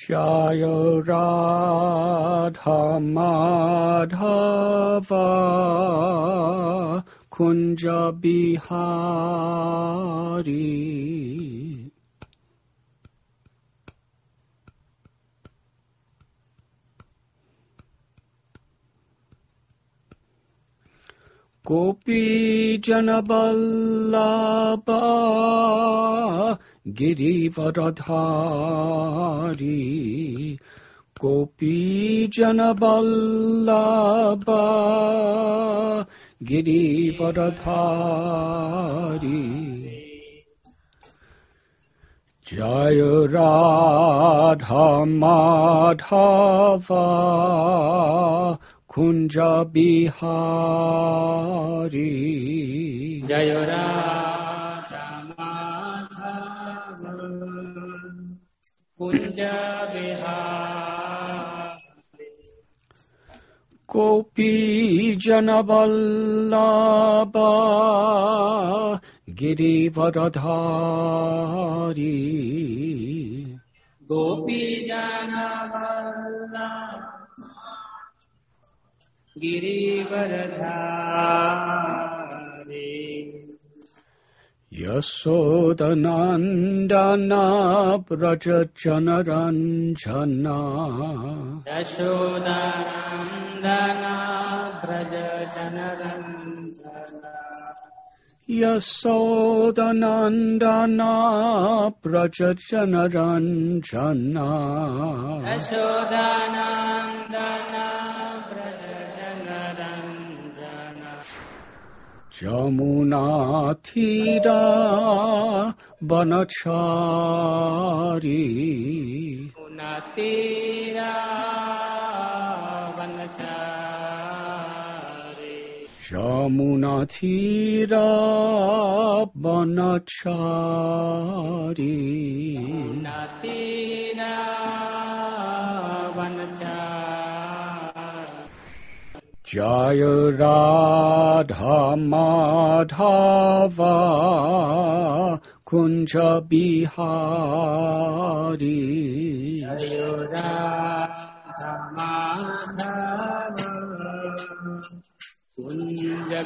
Jaya Radha Madhava Kunja Bihari. Gopi Janaballabha Girivaradhari. Gopi Janaballabha Girivaradhari. Jaya Radha Madhava Kunja Bihari. Jaya Radha Madhava Kunja Bihari. Gopi Janaballabha Girivaradhari. Gopi Janaballabha Girivaradhari. Yasodhanandana Braja Janaranjana. Yasodhanandana Braja Janaranjana. Yasodhanandana Braja Janaranjana. Yasodhanandana Jamuna Thira Banachari. Unatira Banachari. Jamuna Thira Banachari. Unatira Banachari. Jaya Radha Madhava Kunja Bihari. Jaya Radha Madhava Kunja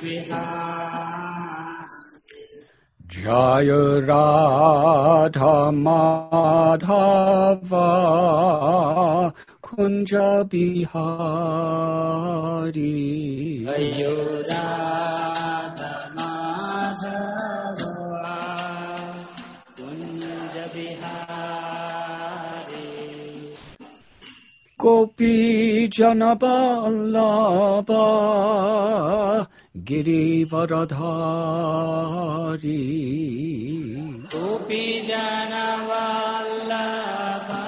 Bihari. Jaya Radha Madhava Kunja Bihari. Jaya Radha Madhava Kunja Bihari. Gopi Janaballabha Girivaradhari. Gopi Janaballabha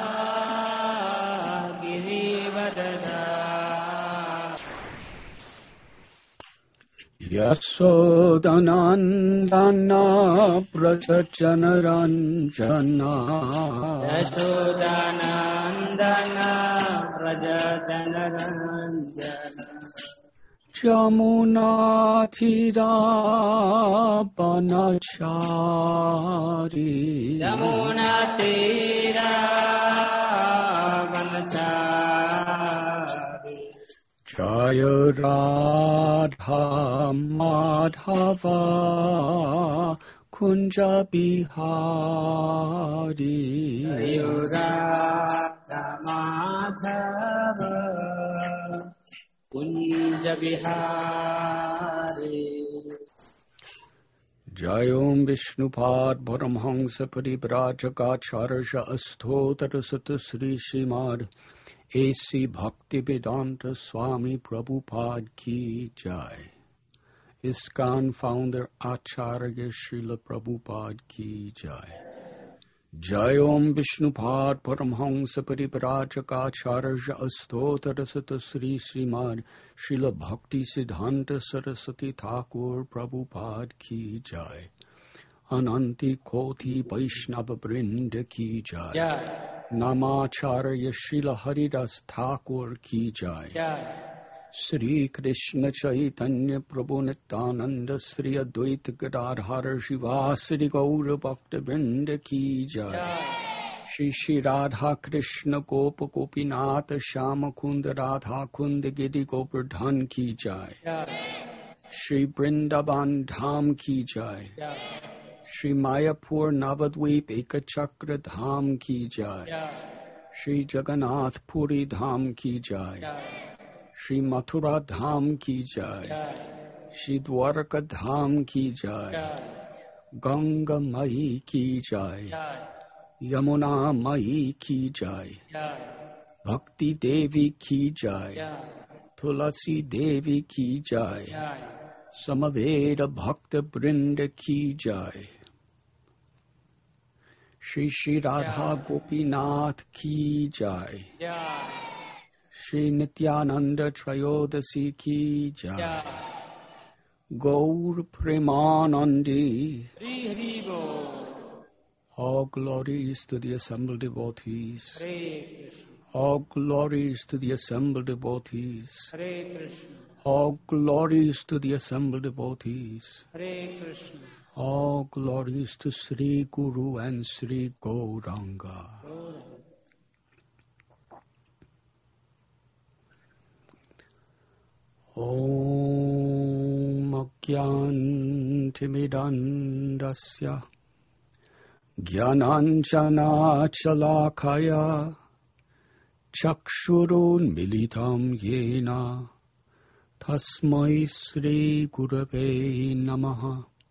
Yasodhanandana Braja Janaranjana. Yasodhanandana Braja Janaranjana. Jamuna Thira Banachari. Jamuna Thira Banachari. Jaya Radha Madhava Kunja Bihari. Jaya Radha Madhava Kunja Bihari. Jayom Vishnupad Paramhansa Parivrajakacharsha Asthotar Sata Sri Srimad A.C. Bhaktivedanta Swami Prabhupada Ki Jai. ISKCON founder Acharya Srila Prabhupada Ki Jai. Jayom Vishnupad Paramhansa Parivrajakacharsha Asthotar Sata Sri Srimad Srila Bhakti Siddhanta Saraswati Thakur Prabhupada Ki Jai. Ananti Koti Vaishnava Brinda Ki Jai. Jai. Namacharya Srila Haridas Thakur Ki Jai. Jai. Sri Krishna Chaitanya Prabhu Nityananda Sri Advaita Gadadhara Shivasari Gaura Bhakta Vrinda Ki Jai. Shri Shri Radha Krishna गोप गोपीनाथ श्याम कुंद राधा कुंद गिरि गोवर्धन की जय। श्री वृंदावन धाम की जय। श्री मायापुर नवद्वीप एक चक्र धाम की जय। श्री जगन्नाथ पुरी धाम की जय। श्री मथुरा धाम की जय। श्री द्वारका धाम की जय। गंगा मई की जय। यमुना मई की जय। भक्ति देवी की जय। तुलसी देवी की जय। समवेद भक्त वृंद की जय। श्री श्री राधा गोपीनाथ की जय। श्री नित्यानंद त्रयोदशी की जय। गौर Premanandi. All glories to the assembled devotees. All glories to the assembled devotees. All glories to the assembled devotees. All glories to Sri Guru and Sri Gauranga. Om Agyantimidandasya Jnananjanachalakaya Chakshurunmilitam yena Tasmai Sri Gurave Namaha.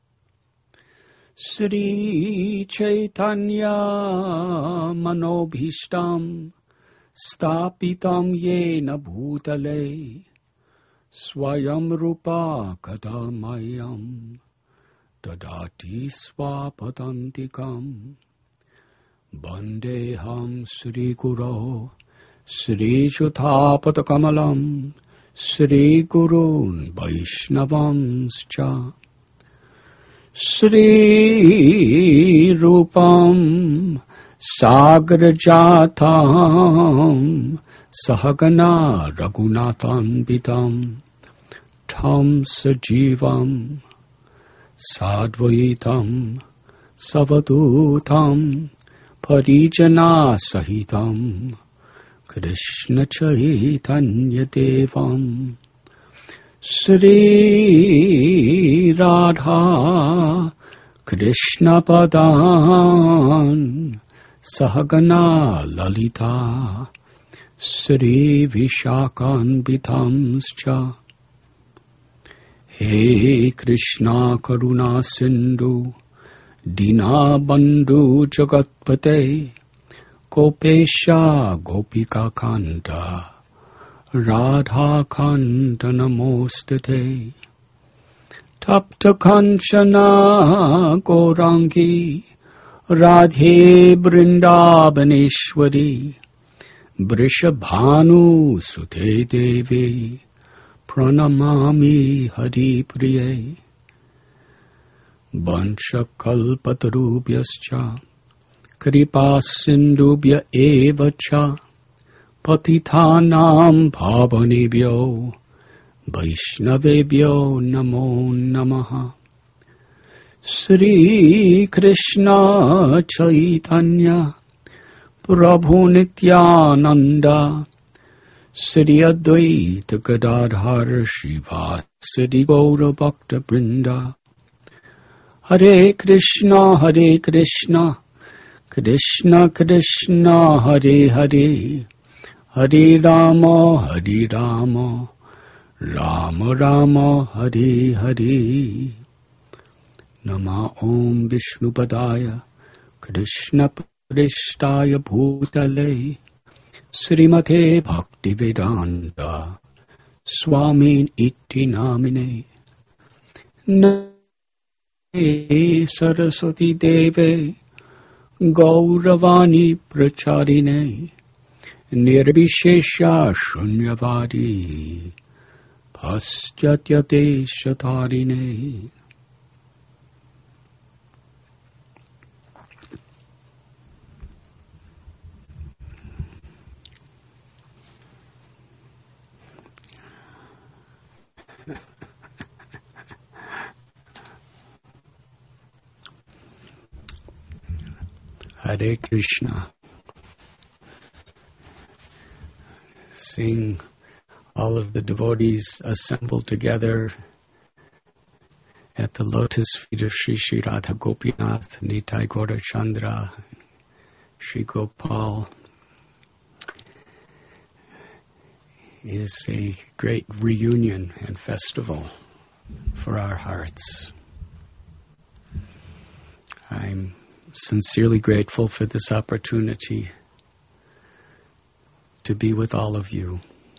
Sri Chaitanya Manobhishtam Stapitam yena bhutale Swayam Rupa Kadamayam Dadati Swapadantikam Bandeham Sri Guru Sri Jutapatakamalam Sri Gurun Vaishnavamscha Sri Rupam Sagrajatam Sahagana Raghunathanvitam Tham Sajivam Sadvaitam Savadutam Parijana Sahitam Krishna Chaitanya Devam Sri Radha Krishna Padan Sahagana Lalita Sri Vishakanvitamscha. He Krishna Karuna Sindhu Dina Bandhu Jagatpate Gopesha Gopika Kanta Radha Kanta Namostate Tapta Kanchana Gaurangi Radhe Vrindavaneshwari Vrishabhanu Sute Devi Pranamami Hari Priye. Vansha kalpatarubhyascha kripa sindubhya evacha patithanam bhavanebhyo vaishnavebhyo namo namaha. Sri Krishna Chaitanya Prabhu Nityananda Sri Advaita Gadadhar Srivasadi Gaura Bhakta Vrinda. Hare Krishna Krishna Krishna Hare Hare Hare Rama Rama Rama Hare Hare. Nama Om Vishnupadaya Krishna Prishtaya Bhutale Srimate Bhaktivedanta Swamin Iti Namine. Namaste Saraswati Deve Gauravani Pracharine Nirvishesha Shunyavadi Paschyatyate Shatarine. Hare Krishna. seeing all of the devotees assembled together at the lotus feet of Sri Sri Radha Gopinath, Nitai Gaurachandra, Sri Gopal, is a great reunion and festival for our hearts. I'm sincerely grateful for this opportunity to be with all of you.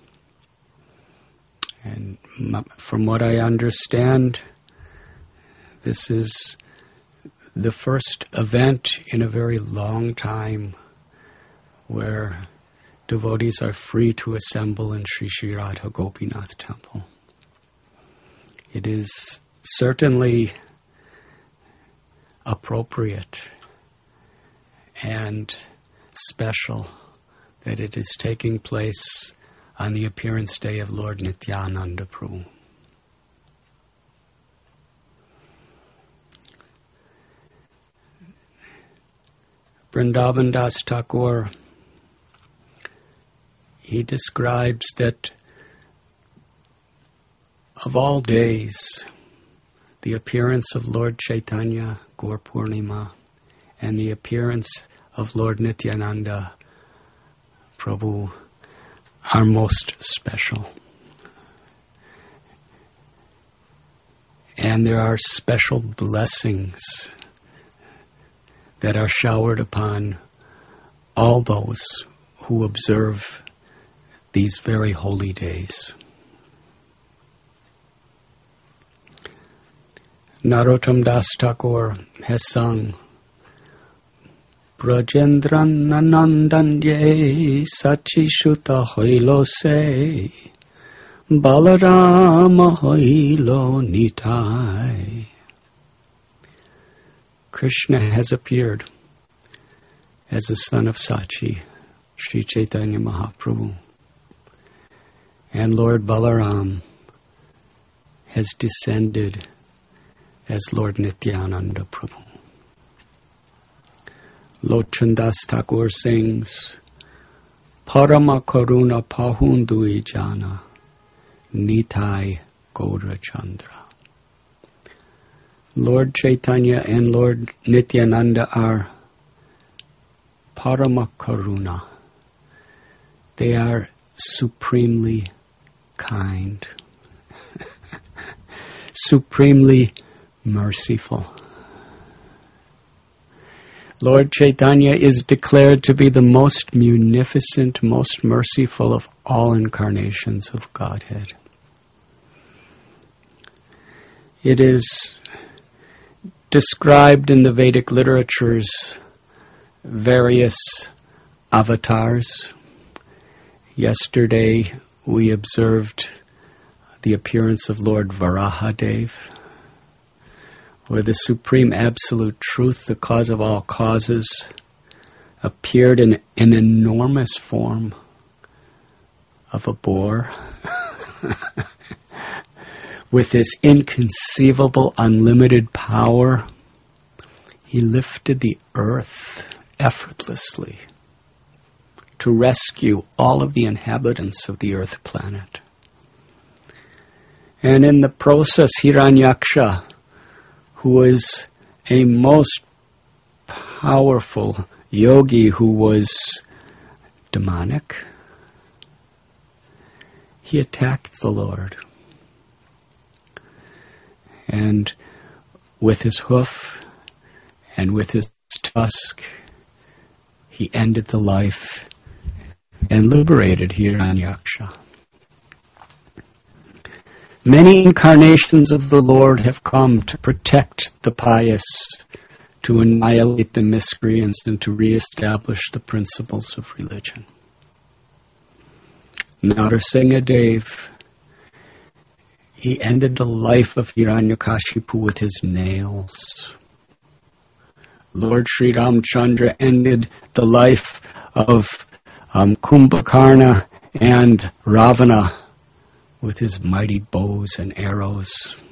And from what I understand, this is the first event in a very long time where devotees are free to assemble in Sri Sri Radha Gopinath Temple. It is certainly appropriate and special that it is taking place on the appearance day of Lord Nityananda Prabhu. Vrindavan Das Thakur, he describes that of all days, the appearance of Lord Chaitanya, Gaur Purnima, and the appearance of Lord Nityananda Prabhu are most special. And there are special blessings that are showered upon all those who observe these very holy days. Narottam Das Thakur has sung, Brajendran Nanandanye Sachishuta Hoilo Se Balarama Hoilo Nitai. Krishna has appeared as the son of Sachi, Sri Chaitanya Mahaprabhu. And Lord Balaram has descended as Lord Nityananda Prabhu. Lochan Das Thakur sings, Parama Karuna Pahundui Jana, Nitai Gaurachandra. Lord Chaitanya and Lord Nityananda are Parama Karuna. They are supremely kind, supremely merciful. Lord Chaitanya is declared to be the most munificent, most merciful of all incarnations of Godhead. It is described in the Vedic literatures various avatars. Yesterday we observed the appearance of Lord Varahadev, where the Supreme Absolute Truth, the cause of all causes, appeared in an enormous form of a boar with this inconceivable, unlimited power. He lifted the earth effortlessly to rescue all of the inhabitants of the earth planet. And in the process, Hiranyaksha, who was a most powerful yogi who was demonic, he attacked the Lord. And with his hoof and with his tusk, he ended the life and liberated Hiranyaksha. Many incarnations of the Lord have come to protect the pious, to annihilate the miscreants, and to reestablish the principles of religion. Narasimhadev, he ended the life of Hiranyakashipu with his nails. Lord Sri Ramchandra ended the life of Kumbhakarna and Ravana with his mighty bows and arrows.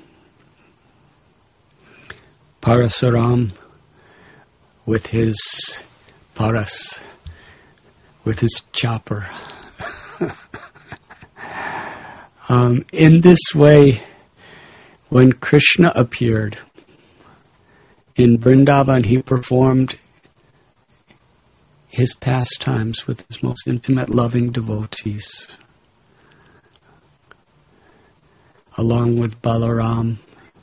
Parasuram with his paras, with his chopper. In this way, when Krishna appeared in Vrindavan, he performed his pastimes with his most intimate, loving devotees, along with Balaram,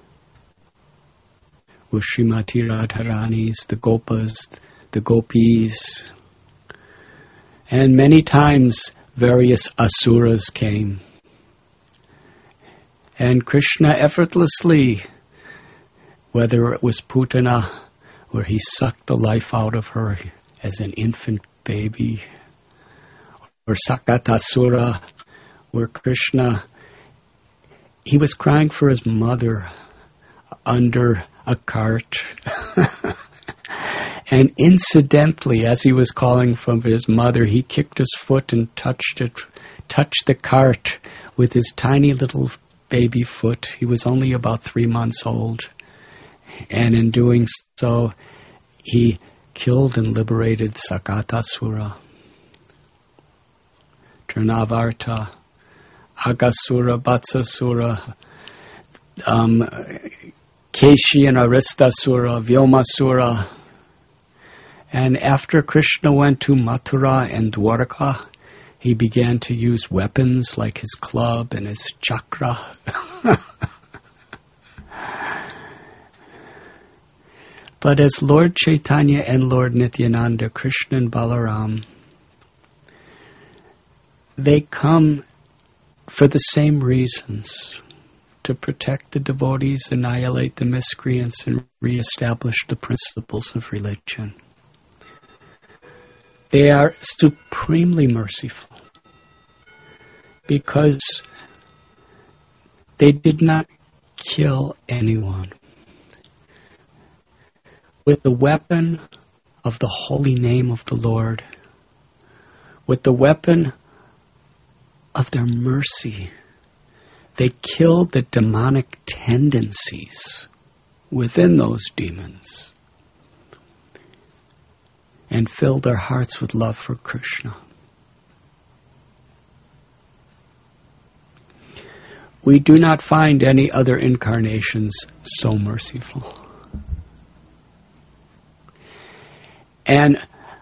with Srimati Radharani's, the Gopas, the Gopis, and many times various asuras came. And Krishna effortlessly, whether it was Putana, where he sucked the life out of her as an infant baby, or Sakatasura, where Krishna, he was crying for his mother under a cart. And incidentally, as he was calling for his mother, he kicked his foot and touched the cart with his tiny little baby foot. He was only about 3 months old. And in doing so, he killed and liberated Sakatasura, Trinavarta, Agasura, Vatsasura, Keshi and Aristasura, Vyomasura. And after Krishna went to Mathura and Dwarka, he began to use weapons like his club and his chakra. But as Lord Chaitanya and Lord Nityananda, Krishna and Balaram, they come for the same reasons, to protect the devotees, annihilate the miscreants, and reestablish the principles of religion. They are supremely merciful because they did not kill anyone. With the weapon of the holy name of the Lord, with the weapon of their mercy, they killed the demonic tendencies within those demons and filled their hearts with love for Krishna. We do not find any other incarnations so merciful. And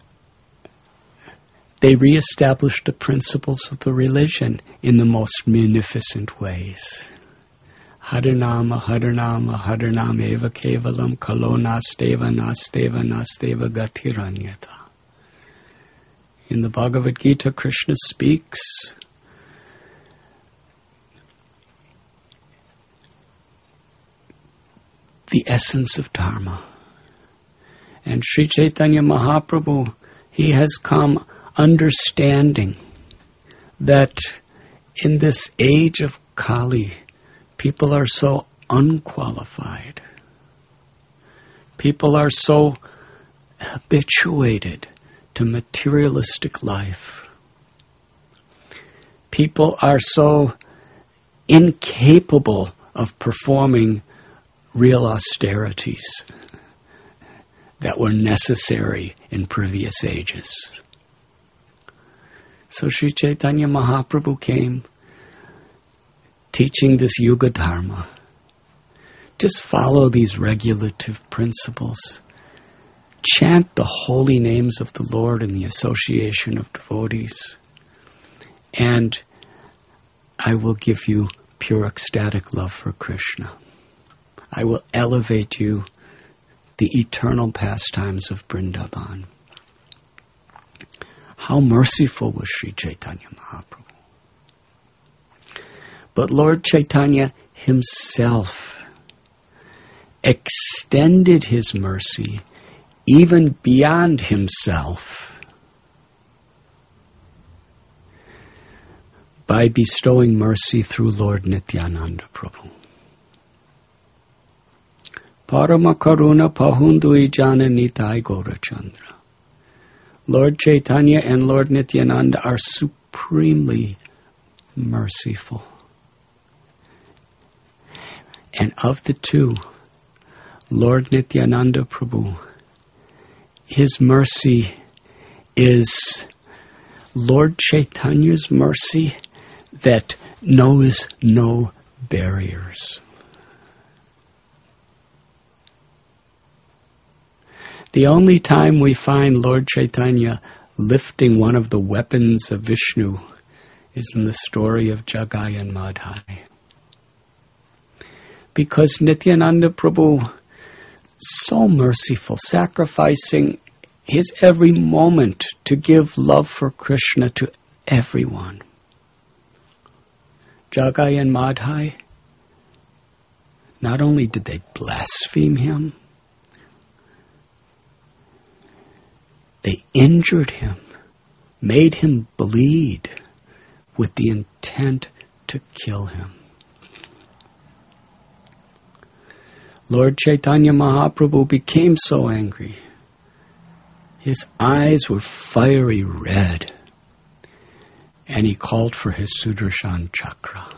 they reestablished the principles of the religion in the most munificent ways. Harinama, Harinama, Harinama eva kevalam kalo nasteva, nasteva, nasteva gatiranyata. In the Bhagavad Gita, Krishna speaks the essence of Dharma. And Sri Chaitanya Mahaprabhu, he has come understanding that in this age of Kali, people are so unqualified. People are so habituated to materialistic life. People are so incapable of performing real austerities that were necessary in previous ages. So Sri Chaitanya Mahaprabhu came teaching this Yuga Dharma. Just follow these regulative principles. Chant the holy names of the Lord in the association of devotees. And I will give you pure ecstatic love for Krishna. I will elevate you the eternal pastimes of Vrindavan. How merciful was Sri Chaitanya Mahaprabhu. But Lord Chaitanya himself extended his mercy even beyond himself by bestowing mercy through Lord Nityananda Prabhu. Parama Karuna Pahundui Jana Nitai Gaurachandra. Lord Chaitanya and Lord Nityananda are supremely merciful. And of the two, Lord Nityananda Prabhu, his mercy is Lord Chaitanya's mercy that knows no barriers. The only time we find Lord Chaitanya lifting one of the weapons of Vishnu is in the story of Jagai and Madhai. Because Nityananda Prabhu, so merciful, sacrificing his every moment to give love for Krishna to everyone. Jagai and Madhai, not only did they blaspheme him, they injured him, made him bleed with the intent to kill him. Lord Chaitanya Mahaprabhu became so angry. His eyes were fiery red, and he called for his Sudarshan Chakra.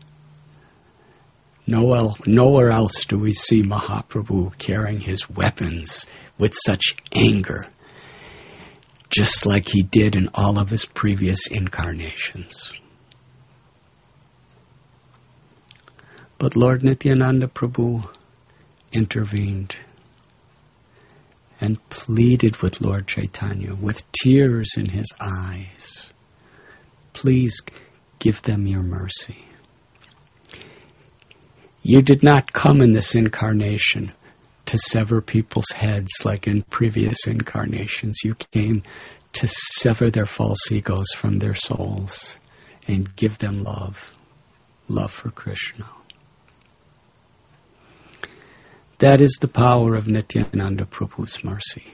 Nowhere else do we see Mahaprabhu carrying his weapons with such anger, just like he did in all of his previous incarnations. But Lord Nityananda Prabhu intervened and pleaded with Lord Chaitanya with tears in his eyes. Please give them your mercy. You did not come in this incarnation to sever people's heads like in previous incarnations. You came to sever their false egos from their souls and give them love for Krishna. That is the power of Nityananda Prabhu's mercy.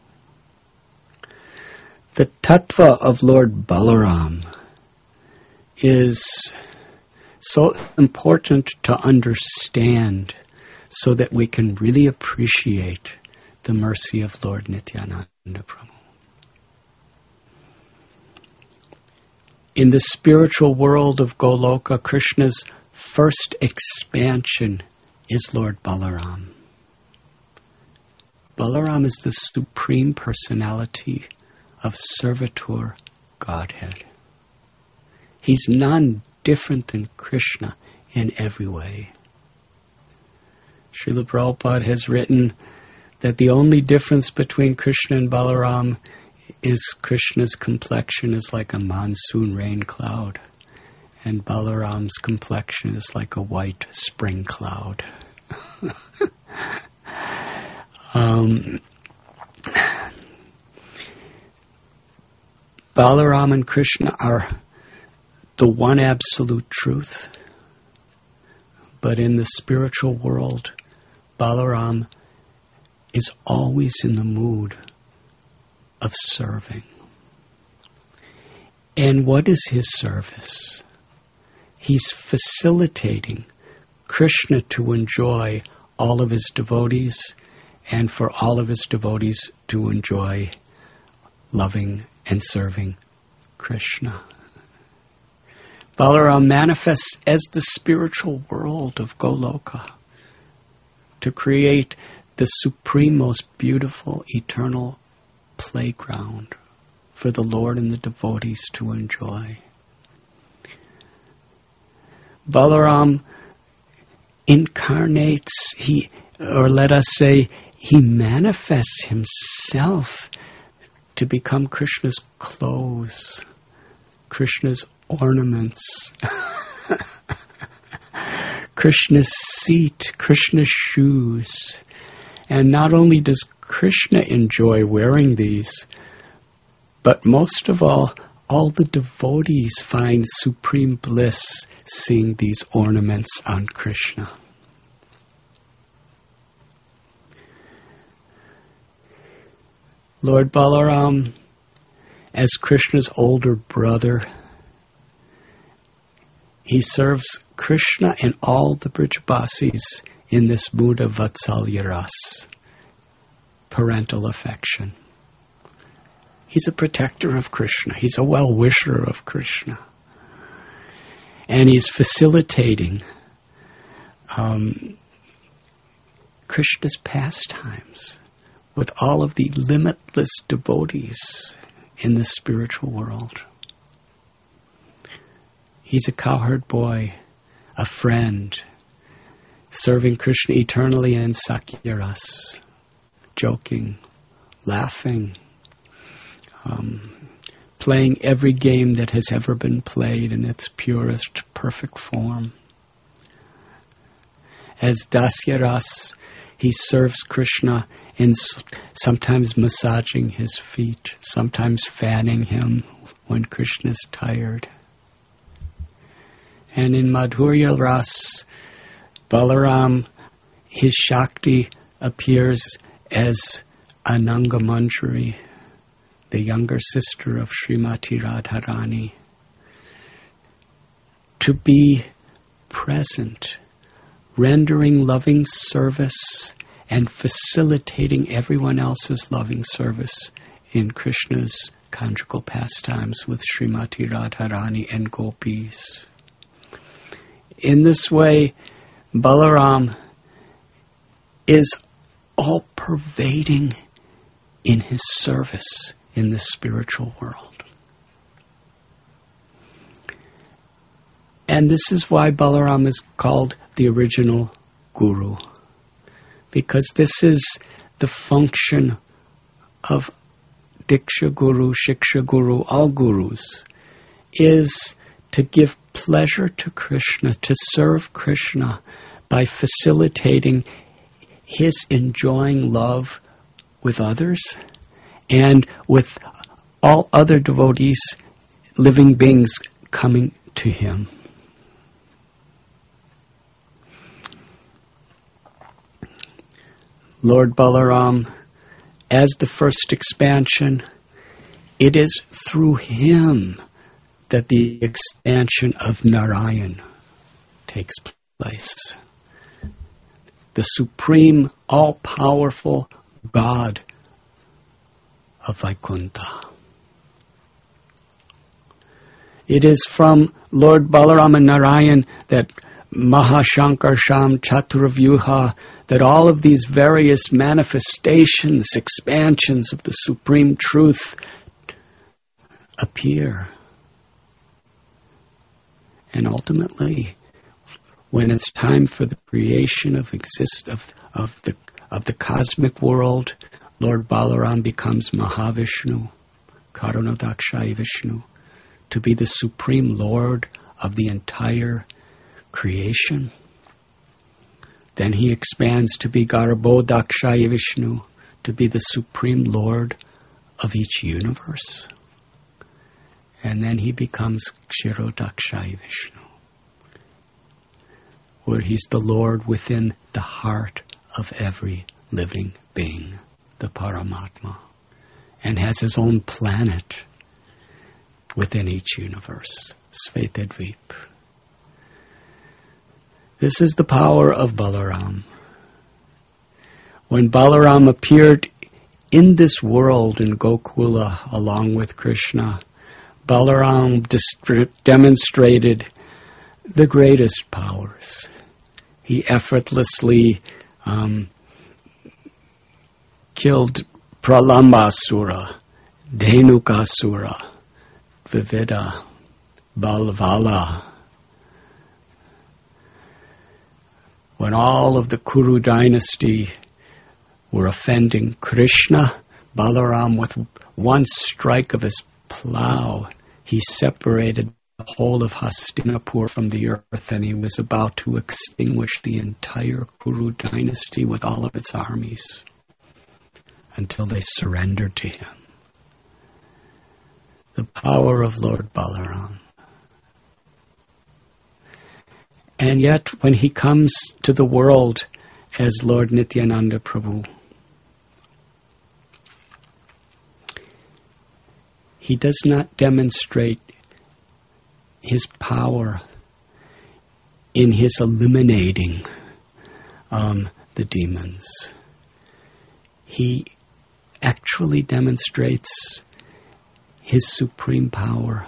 The tattva of Lord Balaram is so important to understand so that we can really appreciate the mercy of Lord Nityananda Prabhu. In the spiritual world of Goloka, Krishna's first expansion is Lord Balaram. Balaram is the supreme personality of Servitor Godhead. He's none different than Krishna in every way. Srila Prabhupada has written that the only difference between Krishna and Balaram is Krishna's complexion is like a monsoon rain cloud, and Balaram's complexion is like a white spring cloud. Balaram and Krishna are the one absolute truth, but in the spiritual world, Balaram is always in the mood of serving. And what is his service? He's facilitating Krishna to enjoy all of his devotees and for all of his devotees to enjoy loving and serving Krishna. Balaram manifests as the spiritual world of Goloka to create the supreme, most beautiful, eternal playground for the Lord and the devotees to enjoy. Balaram incarnates, he manifests himself to become Krishna's clothes, Krishna's ornaments, Krishna's seat, Krishna's shoes. And not only does Krishna enjoy wearing these, but most of all the devotees find supreme bliss seeing these ornaments on Krishna. Lord Balaram, as Krishna's older brother, he serves Krishna and all the Brijabasis in this mood of Vatsalya Ras, parental affection. He's a protector of Krishna. He's a well-wisher of Krishna. And he's facilitating Krishna's pastimes with all of the limitless devotees in the spiritual world. He's a cowherd boy, a friend, serving Krishna eternally in Sakya-ras, joking, laughing, playing every game that has ever been played in its purest, perfect form. As Dasya-ras, he serves Krishna in sometimes massaging his feet, sometimes fanning him when Krishna is tired. And in Madhurya Ras, Balaram, his Shakti appears as Ananga Manjari, the younger sister of Srimati Radharani, to be present, rendering loving service and facilitating everyone else's loving service in Krishna's conjugal pastimes with Srimati Radharani and gopis. In this way, Balaram is all-pervading in his service in the spiritual world. And this is why Balaram is called the original guru, because this is the function of Diksha Guru, Shiksha Guru, all gurus, is to give pleasure to Krishna, to serve Krishna by facilitating his enjoying love with others and with all other devotees, living beings coming to him. Lord Balaram, as the first expansion, it is through him that the expansion of Narayan takes place. The supreme, all-powerful God of Vaikuntha. It is from Lord Balaram and Narayan that Mahashankar Sham Chaturavyuha, that all of these various manifestations, expansions of the supreme truth appear. And ultimately, when it's time for the creation of the cosmic world, Lord Balaram becomes Mahavishnu, Karunadakshayi Vishnu, to be the supreme Lord of the entire creation. Then he expands to be Garbhodakshayi Vishnu, to be the supreme Lord of each universe. And then he becomes Kshirodakshayi Vishnu, where he's the Lord within the heart of every living being, the Paramatma, and has his own planet within each universe, Svetadvip. This is the power of Balaram. When Balaram appeared in this world in Gokula along with Krishna, Balaram demonstrated the greatest powers. He effortlessly killed Pralambasura, Dhenukasura, Vivida, Balvala. When all of the Kuru dynasty were offending Krishna, Balaram, with one strike of his plow, he separated the whole of Hastinapur from the earth, and he was about to extinguish the entire Kuru dynasty with all of its armies until they surrendered to him. The power of Lord Balaram. And yet, when he comes to the world as Lord Nityananda Prabhu, he does not demonstrate his power in his eliminating the demons. He actually demonstrates his supreme power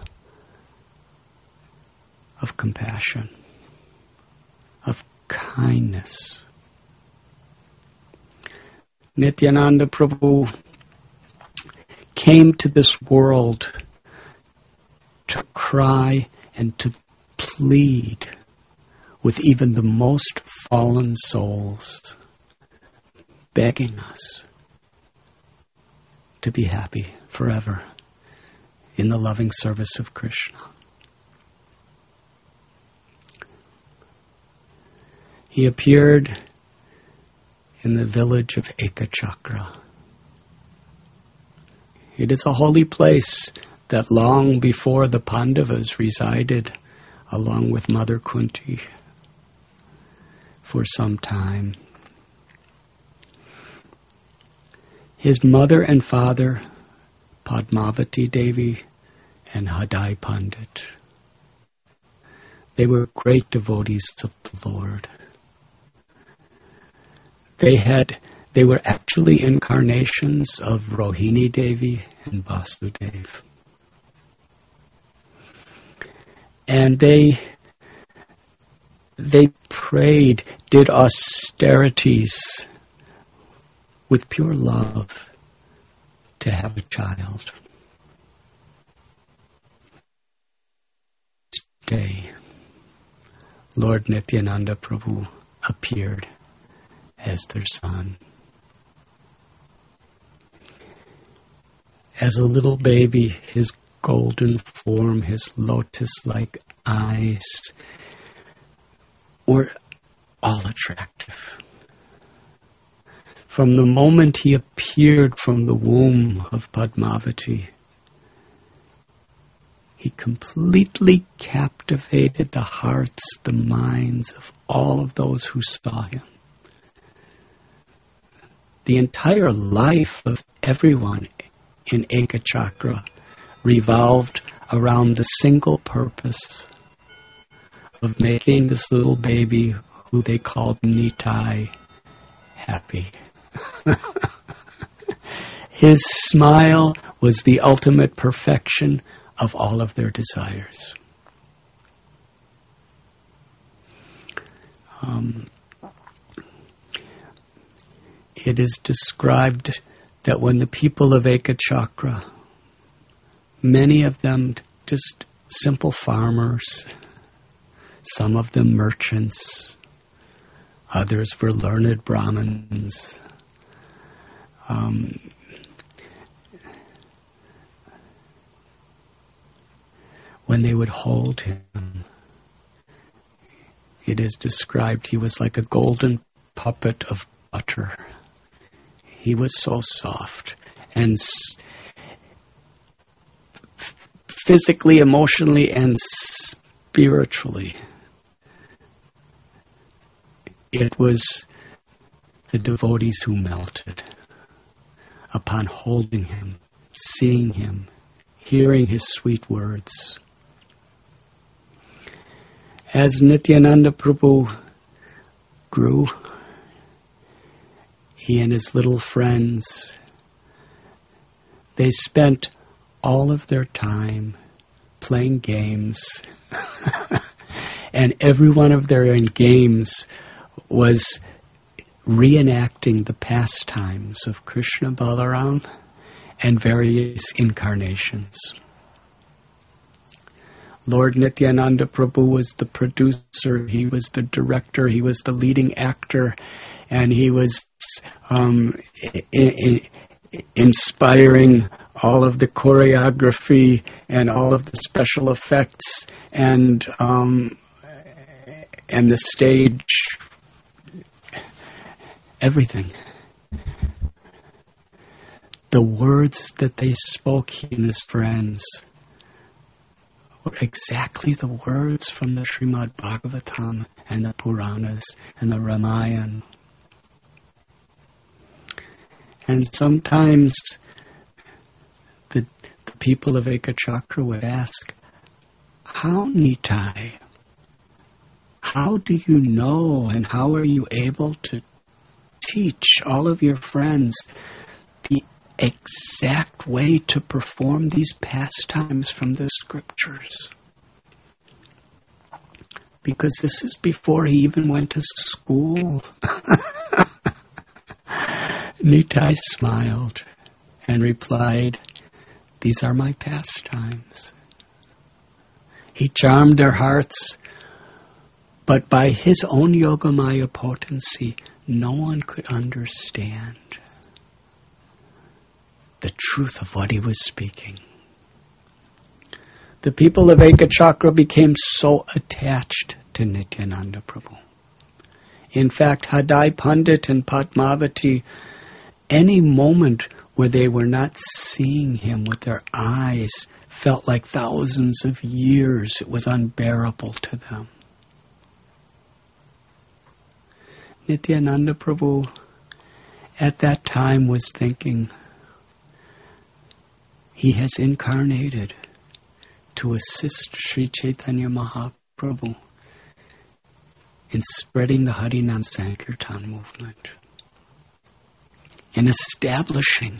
of compassion, of kindness. Nityananda Prabhu came to this world to cry and to plead with even the most fallen souls, begging us to be happy forever in the loving service of Krishna. He appeared in the village of Ekachakra. It is a holy place that long before the Pandavas resided along with Mother Kunti for some time. His mother and father, Padmavati Devi and Hadai Pandit, they were great devotees of the Lord. They were actually incarnations of Rohini Devi and Vasudev. And they prayed, did austerities with pure love to have a child. Today, Lord Nityananda Prabhu appeared as their son. As a little baby, his golden form, his lotus-like eyes were all attractive. From the moment he appeared from the womb of Padmavati, he completely captivated the hearts, the minds of all of those who saw him. The entire life of everyone in Ekachakra revolved around the single purpose of making this little baby, who they called Nitai, happy. His smile was the ultimate perfection of all of their desires. It is described that when the people of Ekachakra, many of them just simple farmers, some of them merchants, others were learned Brahmins, when they would hold him, it is described he was like a golden puppet of butter. He was so soft and physically, emotionally, and spiritually. It was the devotees who melted upon holding him, seeing him, hearing his sweet words. As Nityananda Prabhu grew, he and his little friends, they spent all of their time playing games. And every one of their games was reenacting the pastimes of Krishna Balaram and various incarnations. Lord Nityananda Prabhu was the producer, he was the director, he was the leading actor, and he was inspiring all of the choreography and all of the special effects and the stage, everything. The words that they spoke, he and his friends, were exactly the words from the Srimad Bhagavatam and the Puranas and the Ramayana. And sometimes the people of Ekachakra would ask, how, Nitai? How do you know and how are you able to teach all of your friends the exact way to perform these pastimes from the scriptures? Because this is before he even went to school. Nitai smiled and replied, these are my pastimes. He charmed their hearts But by his own Yogamaya potency, no one could understand the truth of what he was speaking. The people of Ekachakra became so attached to Nityananda Prabhu. In fact, Hadai Pandit and Padmavati, any moment where they were not seeing him with their eyes felt like thousands of years. It was unbearable to them. Nityananda Prabhu at that time was thinking, he has incarnated to assist Sri Chaitanya Mahaprabhu in spreading the Harinam Sankirtan movement, in establishing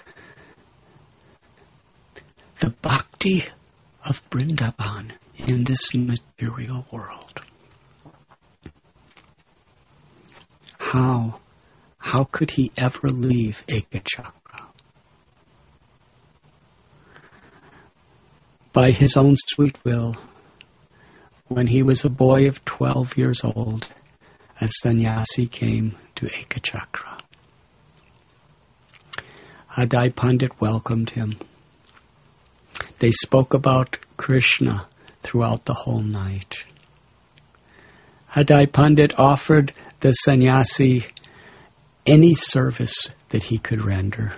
the bhakti of Vrindavan in this material world. How could he ever leave Ekachakra? By his own sweet will, when he was a boy of 12 years old, a sannyasi came to Ekachakra. Hadai Pandit welcomed him. They spoke about Krishna throughout the whole night. Hadai Pandit offered the sannyasi any service that he could render.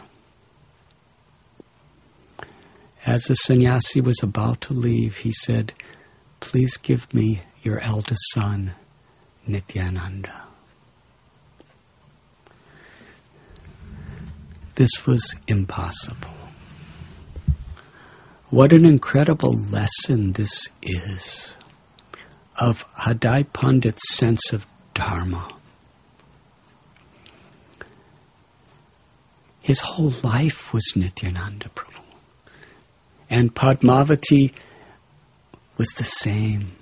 As the sannyasi was about to leave, he said, "Please give me your eldest son, Nityananda." This was impossible. What an incredible lesson this is of Hadai Pandit's sense of Dharma. His whole life was Nityananda Prabhu. And Padmavati was the same.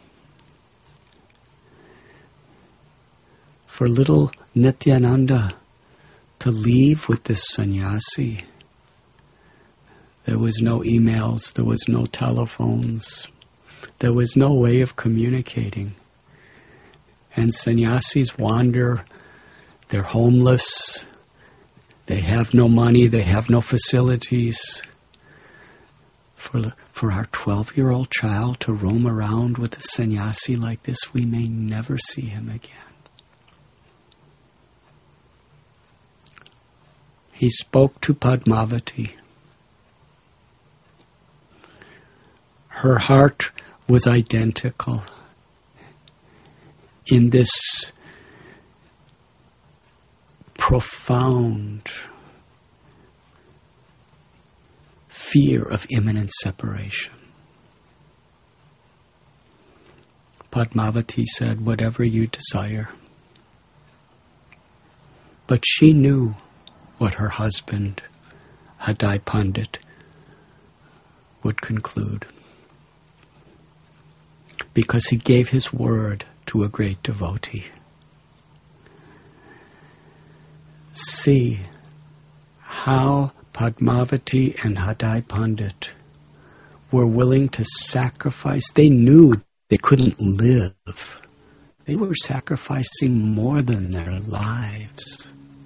For little Nityananda to leave with this sannyasi, there was no emails, there was no telephones, there was no way of communicating. And sannyasis wander, they're homeless, they have no money, they have no facilities. For our 12-year-old child to roam around with a sannyasi like this, we may never see him again. He spoke to Padmavati. Her heart was identical in this profound fear of imminent separation. Padmavati said, "Whatever you desire." But she knew what her husband, Hadai Pandit, would conclude, because he gave his word to a great devotee. See how Padmavati and Hadai Pandit were willing to sacrifice. They knew they couldn't live. They were sacrificing more than their lives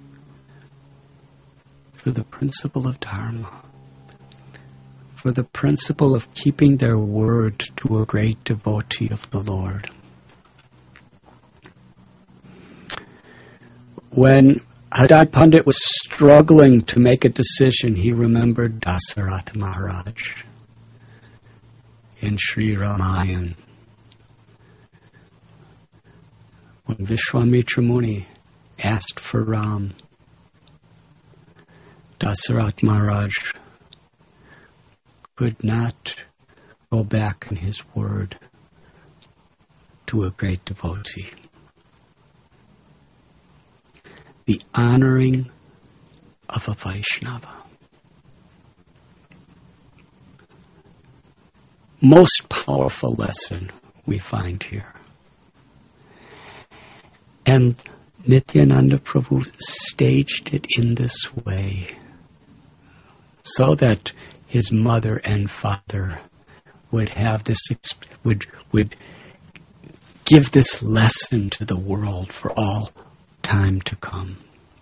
for the principle of Dharma, for the principle of keeping their word to a great devotee of the Lord. When Hadai Pandit was struggling to make a decision, he remembered Dasaratha Maharaj in Sri Ramayana. When Vishwamitra Muni asked for Ram, Dasaratha Maharaj could not go back in his word to a great devotee. The honoring of a Vaishnava. Most powerful lesson we find here. And Nityananda Prabhu staged it in this way so that his mother and father would have this, would give this lesson to the world for all time to come.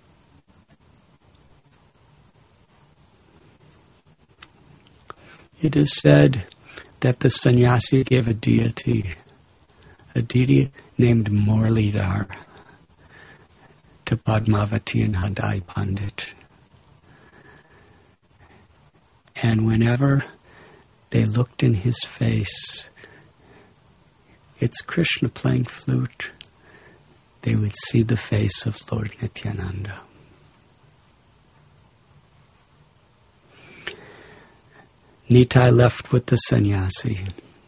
It is said that the sannyasi gave a deity named Muralidhar, to Padmavati and Hadai Pandit. And whenever they looked in his face, it's Krishna playing flute, they would see the face of Lord Nityananda. Nitai left with the sannyasi.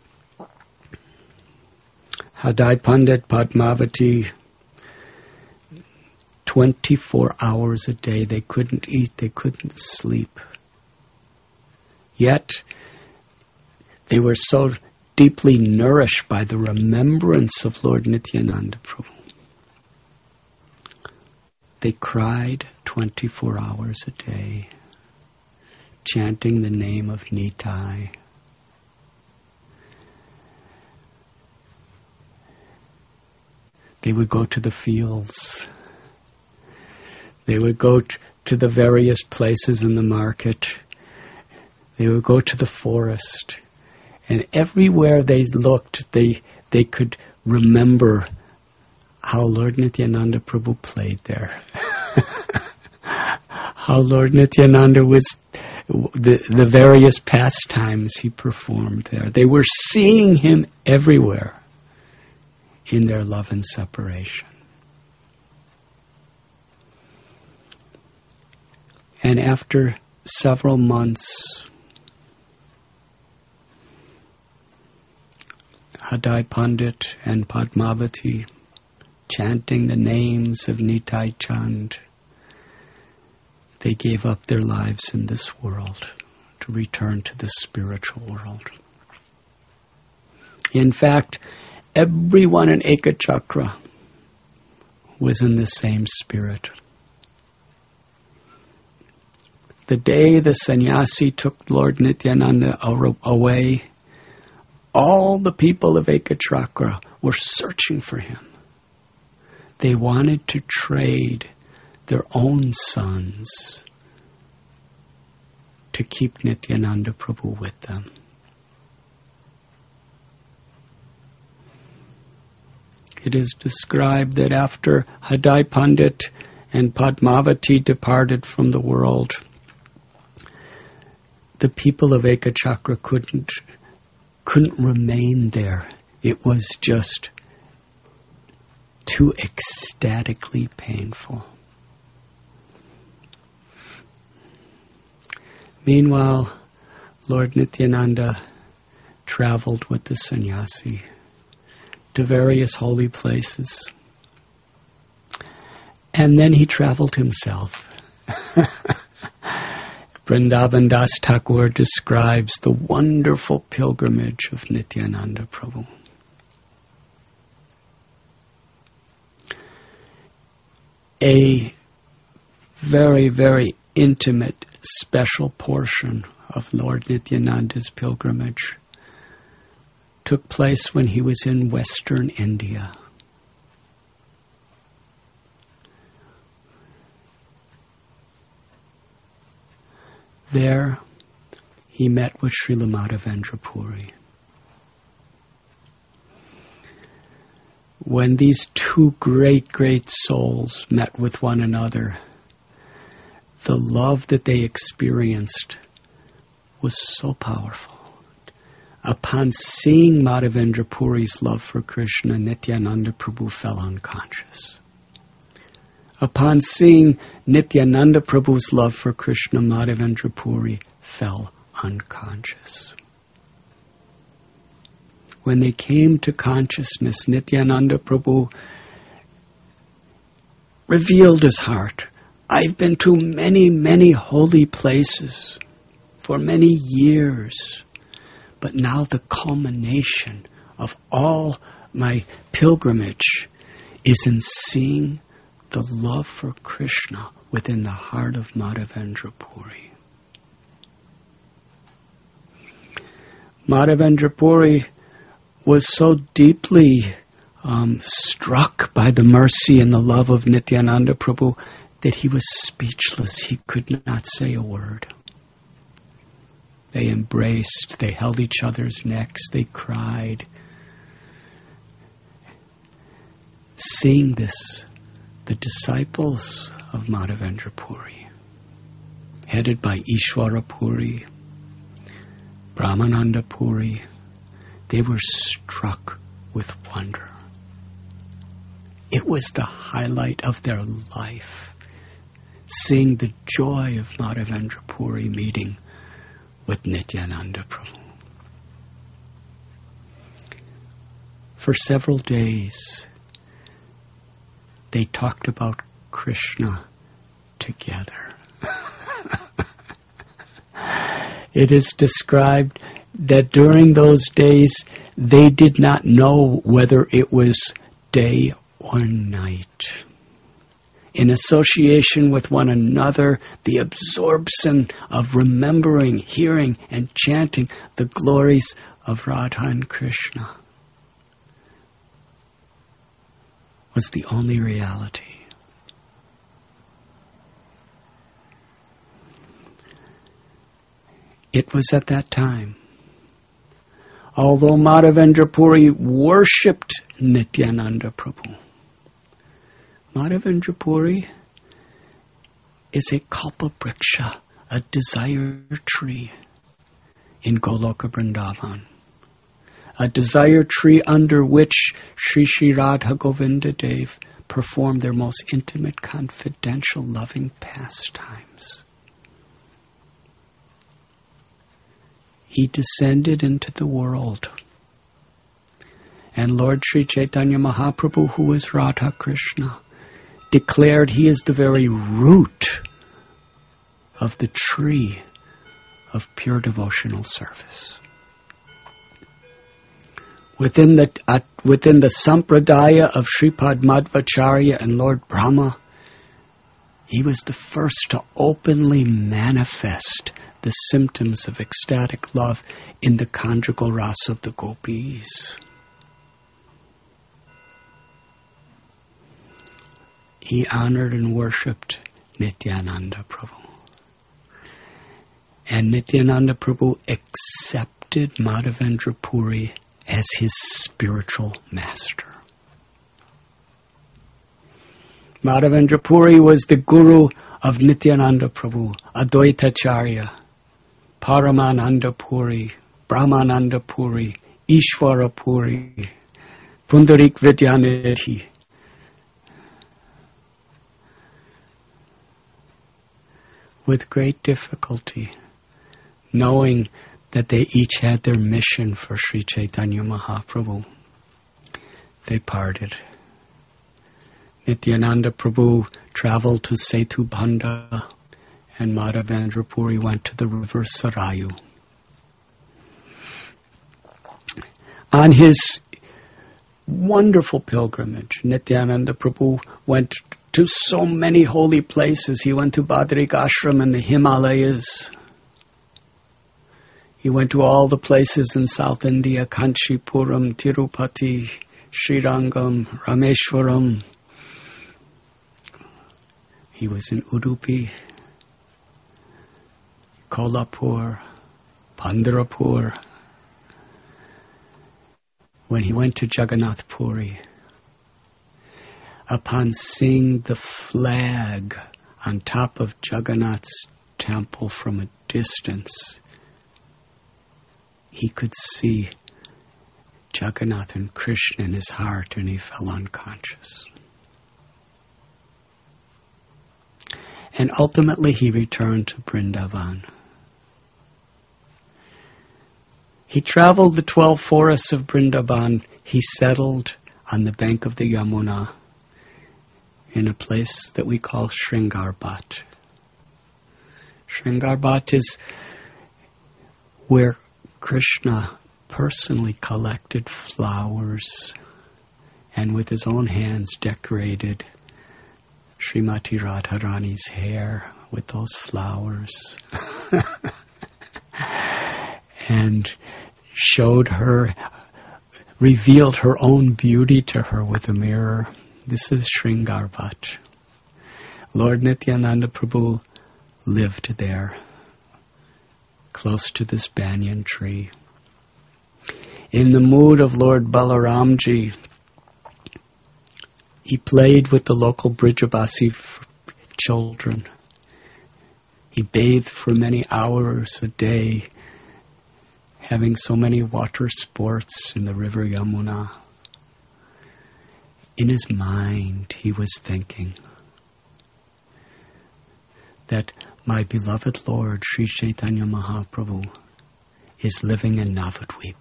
Hadai Pandit, Padmavati, 24 hours a day, they couldn't eat, they couldn't sleep. Yet, they were so deeply nourished by the remembrance of Lord Nityananda Prabhu. They cried 24 hours a day, chanting the name of Nitai. They would go to the fields. They would go to the various places in the market. They would go to the forest. And everywhere they looked, they could remember how Lord Nityananda Prabhu played there. How Lord Nityananda was, the various pastimes he performed there. They were seeing him everywhere in their love and separation. And after several months, Hadai Pandit and Padmavati chanting the names of Nitai Chand, they gave up their lives in this world to return to the spiritual world. In fact, everyone in Ekachakra was in the same spirit. The day the sannyasi took Lord Nityananda away, all the people of Ekachakra were searching for him. They wanted to trade their own sons to keep Nityananda Prabhu with them. It is described that after Hadai Pandit and Padmavati departed from the world, the people of Ekachakra couldn't remain there. It was just too ecstatically painful. Meanwhile, Lord Nityananda traveled with the sannyasi to various holy places. And then he traveled himself. Vrindavan Das Thakur describes the wonderful pilgrimage of Nityananda Prabhu. A very, very intimate, special portion of Lord Nityananda's pilgrimage took place when he was in Western India. There, he met with Srila Madhavendra Puri. When these two great, great souls met with one another, the love that they experienced was so powerful. Upon seeing Madhavendra Puri's love for Krishna, Nityananda Prabhu fell unconscious. Upon seeing Nityananda Prabhu's love for Krishna, Madhavendra Puri fell unconscious. When they came to consciousness, Nityananda Prabhu revealed his heart. I've been to many, many holy places for many years, but now the culmination of all my pilgrimage is in seeing the love for Krishna within the heart of Madhavendra Puri. Madhavendra Puri was so deeply struck by the mercy and the love of Nityananda Prabhu that he was speechless. He could not say a word. They embraced, they held each other's necks, they cried. Seeing this, the disciples of Madhavendra Puri, headed by Ishwara Puri, Brahmananda Puri, they were struck with wonder. It was the highlight of their life, seeing the joy of Madhavendra Puri meeting with Nityananda Prabhu. For several days, they talked about Krishna together. It is described that during those days, they did not know whether it was day or night. In association with one another, the absorption of remembering, hearing, and chanting the glories of Radha and Krishna was the only reality. It was at that time, although Madhavendra Puri worshipped Nityananda Prabhu, Madhavendra Puri is a kalpabriksha, a desire tree in Goloka Vrindavan. A desire tree under which Sri Sri Radha Govinda Dev performed their most intimate, confidential, loving pastimes. He descended into the world. And Lord Sri Chaitanya Mahaprabhu, who is Radha Krishna, declared he is the very root of the tree of pure devotional service. Within the sampradaya of Sripad Madhvacharya and Lord Brahma, he was the first to openly manifest the symptoms of ecstatic love in the conjugal rasa of the gopis. He honored and worshipped Nityananda Prabhu. And Nityananda Prabhu accepted Madhavendra Puri as his spiritual master. Madhavendra Puri was the guru of Nityananda Prabhu, Advaitacharya, Paramananda Puri, Brahmananda Puri, Ishwara Puri, Pundarik Vidyanidhi. With great difficulty, knowing that they each had their mission for Sri Chaitanya Mahaprabhu, they parted. Nityananda Prabhu traveled to Setubhanda, and Madhavendra Puri went to the river Sarayu. On his wonderful pilgrimage, Nityananda Prabhu went to so many holy places. He went to Badrik Ashram in the Himalayas. He went to all the places in South India, Kanchipuram, Tirupati, Srirangam, Rameshwaram. He was in Udupi, Kolhapur, Pandharpur. When he went to Jagannath Puri, upon seeing the flag on top of Jagannath's temple from a distance, he could see Jagannath and Krishna in his heart, and he fell unconscious. And ultimately he returned to Vrindavan. He traveled the 12 forests of Vrindavan. He settled on the bank of the Yamuna in a place that we call Shringarbhat. Shringarbhat is where Krishna personally collected flowers and with his own hands decorated Srimati Radharani's hair with those flowers and showed her revealed her own beauty to her with a mirror. This is Sringar Bhat. Lord Nityananda Prabhu lived there, close to this banyan tree. In the mood of Lord Balaramji, he played with the local Brijavasi children. He bathed for many hours a day, having so many water sports in the river Yamuna. In his mind, he was thinking that my beloved Lord, Sri Chaitanya Mahaprabhu, is living in Navadvip.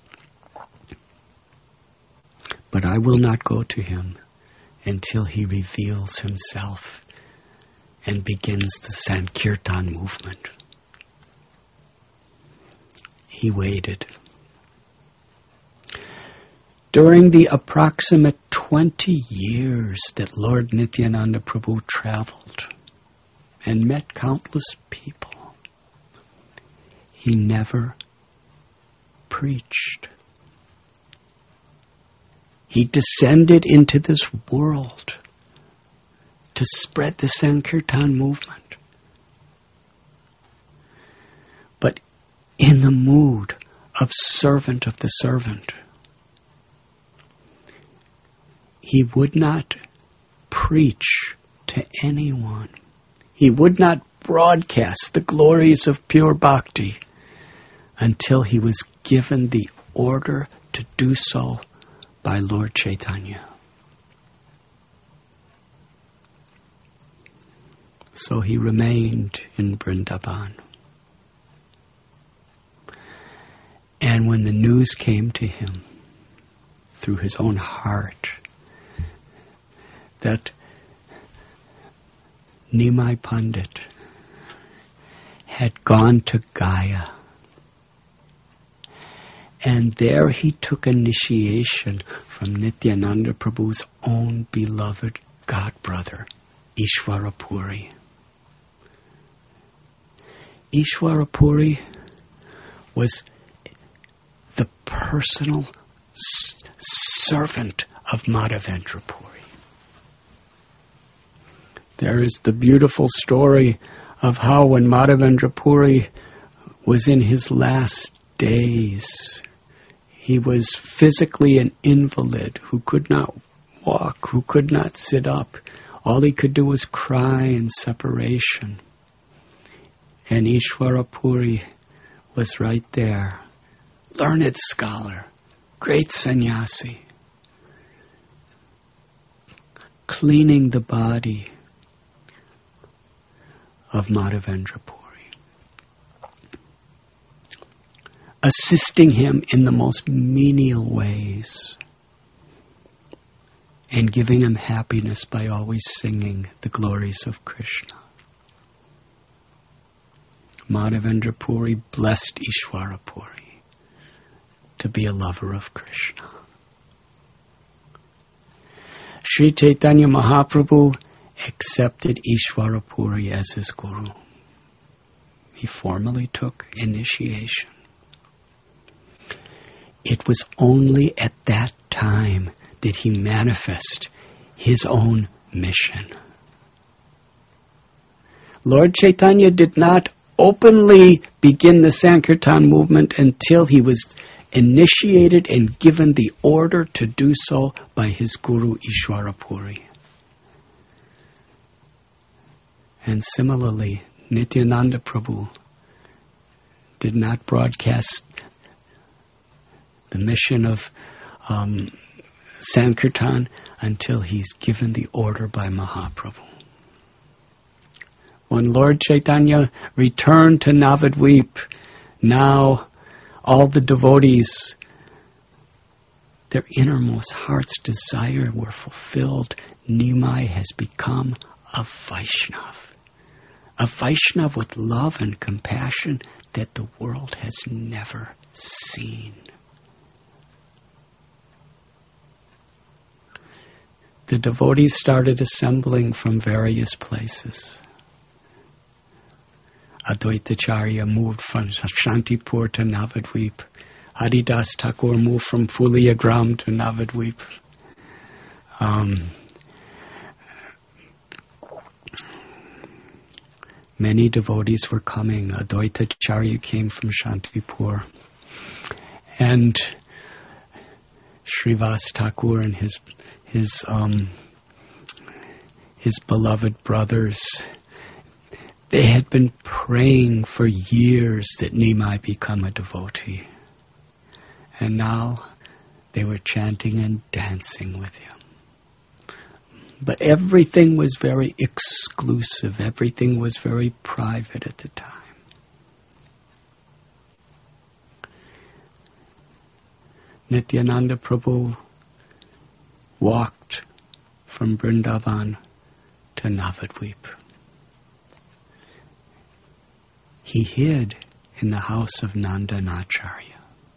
But I will not go to him until he reveals himself and begins the Sankirtan movement. He waited. During the approximate 20 years that Lord Nityananda Prabhu traveled and met countless people, he never preached. He descended into this world to spread the Sankirtan movement. But in the mood of servant of the servant, he would not preach to anyone. He would not broadcast the glories of pure bhakti until he was given the order to do so by Lord Chaitanya. So he remained in Vrindavan. And when the news came to him through his own heart that Nimai Pandit had gone to Gaya, and there he took initiation from Nityananda Prabhu's own beloved godbrother, Ishwarapuri. Ishwarapuri was the personal servant of Madhavendra Puri. There is the beautiful story of how when Madhavendra Puri was in his last days, he was physically an invalid who could not walk, who could not sit up. All he could do was cry in separation. And Ishwarapuri was right there. Learned scholar, great sannyasi, cleaning the body of Madhavendra Puri, assisting him in the most menial ways, and giving him happiness by always singing the glories of Krishna. Madhavendra Puri blessed Ishwarapuri to be a lover of Krishna. Sri Chaitanya Mahaprabhu accepted Ishwarapuri as his guru. He formally took initiation. It was only at that time that he manifested his own mission. Lord Chaitanya did not openly begin the Sankirtan movement until he was initiated and given the order to do so by his guru Ishwarapuri. And similarly, Nityananda Prabhu did not broadcast the mission of Sankirtan until he's given the order by Mahaprabhu. When Lord Chaitanya returned to Navadvip, now all the devotees, their innermost heart's desire were fulfilled. Nimai has become a Vaishnav with love and compassion that the world has never seen. The devotees started assembling from various places. Advaitacharya moved from Shantipur to Navadvip. Haridas Thakur moved from Fuliagram to Navadvip. Many devotees were coming. Advaita Acharya came from Shantipur. And Srivas Thakur and his beloved brothers, they had been praying for years that Nimai become a devotee. And now they were chanting and dancing with him. But everything was very exclusive. Everything was very private at the time. Nityananda Prabhu walked from Vrindavan to Navadvip. He hid in the house of Nandanacharya.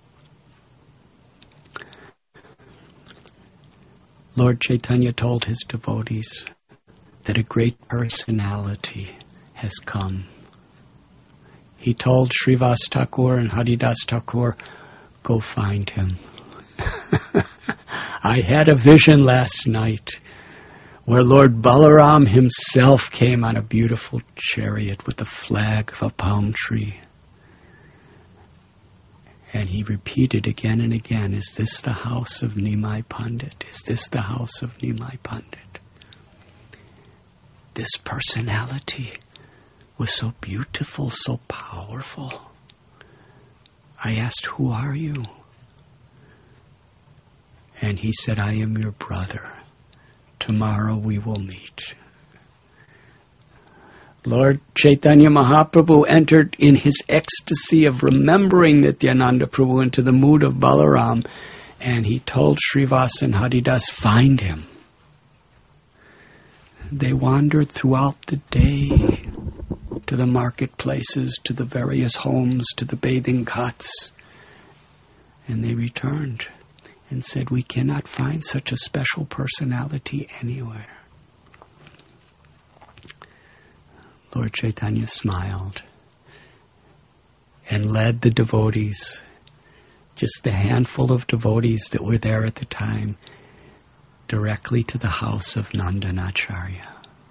Lord Chaitanya told his devotees that a great personality has come. He told Srivas Thakur and Haridas Thakur, go find him. I had a vision last night where Lord Balaram himself came on a beautiful chariot with the flag of a palm tree. And he repeated again and again, is this the house of Nimai Pandit? Is this the house of Nimai Pandit? This personality was so beautiful, so powerful. I asked, who are you? And he said, I am your brother. Tomorrow we will meet. Lord Chaitanya Mahaprabhu entered in his ecstasy of remembering Nityananda Prabhu into the mood of Balaram, and he told Srivas and Haridas, find him. They wandered throughout the day to the marketplaces, to the various homes, to the bathing ghats, and they returned and said, we cannot find such a special personality anywhere. Lord Chaitanya smiled and led the devotees, just the handful of devotees that were there at the time, directly to the house of Nandanacharya.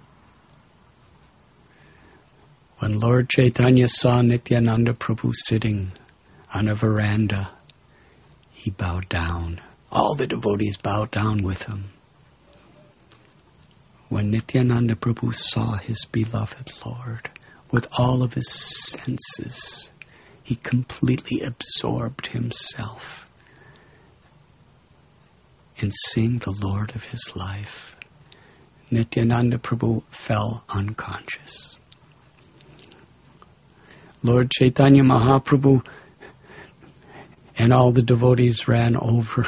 When Lord Chaitanya saw Nityananda Prabhu sitting on a veranda, he bowed down. All the devotees bowed down with him. When Nityananda Prabhu saw his beloved Lord, with all of his senses, he completely absorbed himself in seeing the Lord of his life. Nityananda Prabhu fell unconscious. Lord Chaitanya Mahaprabhu and all the devotees ran over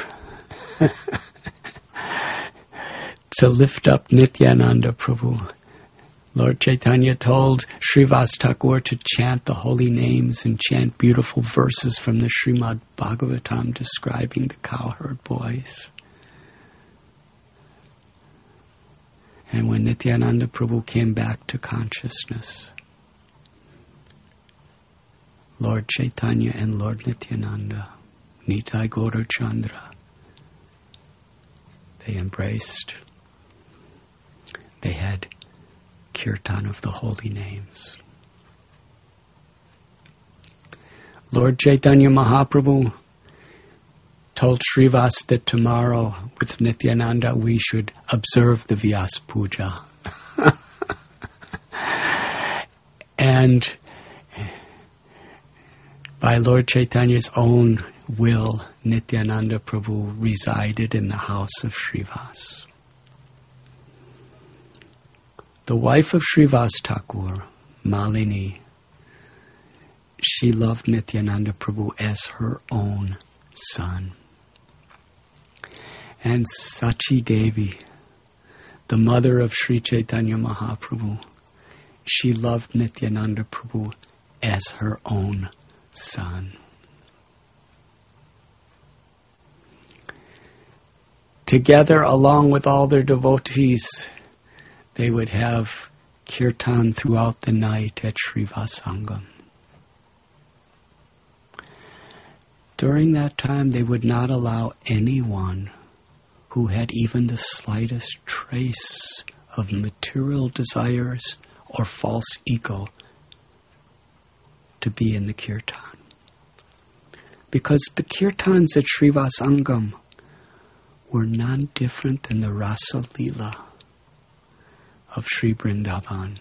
to lift up Nityananda Prabhu. Lord Chaitanya told Srivas Thakur to chant the holy names and chant beautiful verses from the Srimad Bhagavatam describing the cowherd boys. And when Nityananda Prabhu came back to consciousness, Lord Chaitanya and Lord Nityananda, Nitai Gaura Chandra, they embraced. They had kirtan of the holy names. Lord Chaitanya Mahaprabhu told Srivas that tomorrow with Nityananda we should observe the Vyas Puja. And by Lord Chaitanya's own will, Nityananda Prabhu resided in the house of Srivas. The wife of Srivas Thakur, Malini, she loved Nityananda Prabhu as her own son. And Sachi Devi, the mother of Sri Chaitanya Mahaprabhu, she loved Nityananda Prabhu as her own son. Together, along with all their devotees, they would have kirtan throughout the night at Srivasangam. during that time they would not allow anyone who had even the slightest trace of material desires or false ego to be in the kirtan. Because the kirtans at Srivasangam were none different than the Rasa Leela of Sri Vrindavan.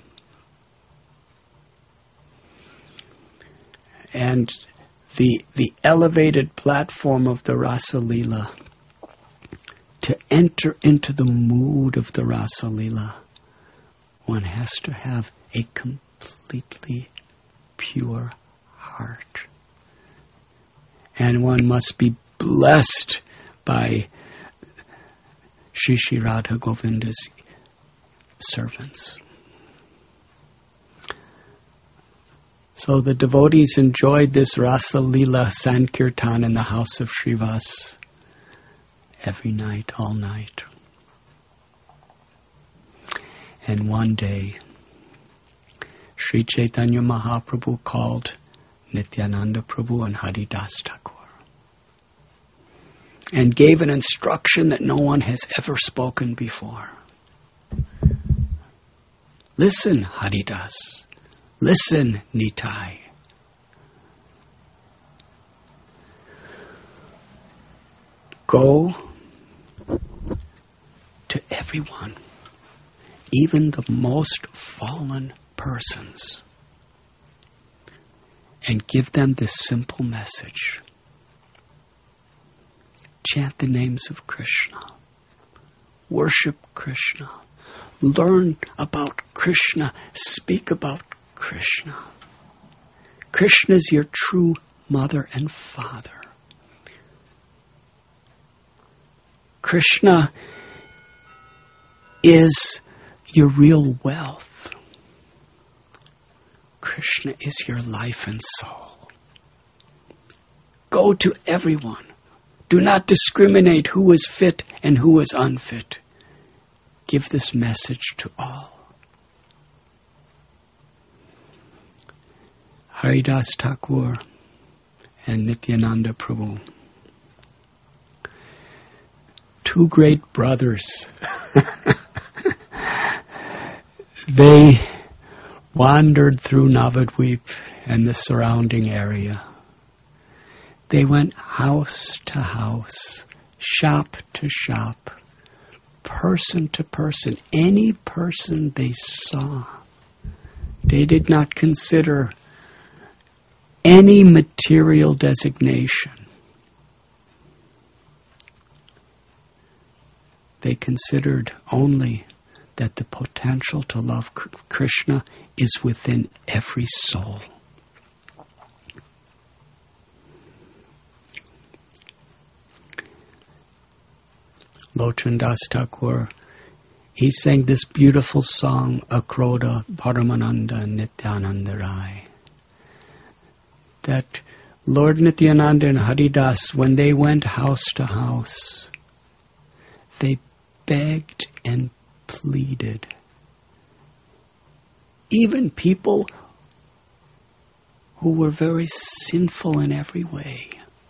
And the elevated platform of the Rasa Leela, to enter into the mood of the Rasa Leela, one has to have a completely pure heart. And one must be blessed by Shri Shri Radha Govinda's servants. So the devotees enjoyed this Rasa Leela Sankirtan in the house of Srivas every night, all night. And one day, Sri Chaitanya Mahaprabhu called Nityananda Prabhu and Haridas Thakur and gave an instruction that no one has ever spoken before. Listen, Haridas. Listen, Nitai. Go to everyone, even the most fallen persons, and give them this simple message. Chant the names of Krishna. Worship Krishna. Learn about Krishna. Speak about Krishna. Krishna is your true mother and father. Krishna is your real wealth. Krishna is your life and soul. Go to everyone. Do not discriminate who is fit and who is unfit. Give this message to all. Haridas Thakur and Nityananda Prabhu, two great brothers. They wandered through Navadvip and the surrounding area. They went house to house, shop to shop, person to person, any person they saw. They did not consider any material designation. They considered only that the potential to love Krishna is within every soul. Lochan Das Thakur, he sang this beautiful song, Akroda Paramananda Nityananda Rai. That Lord Nityananda and Haridas, when they went house to house, they begged and pleaded. Even people who were very sinful in every way.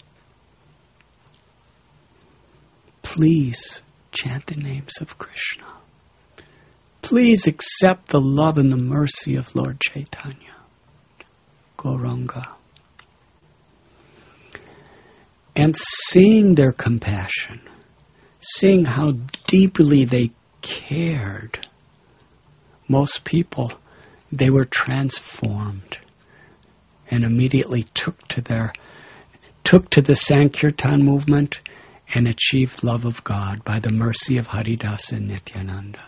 Please chant the names of Krishna. Please accept the love and the mercy of Lord Chaitanya, Gauranga. And seeing their compassion, seeing how deeply they cared, most people, they were transformed and immediately took to the Sankirtan movement and achieved love of God by the mercy of Haridas and Nityananda.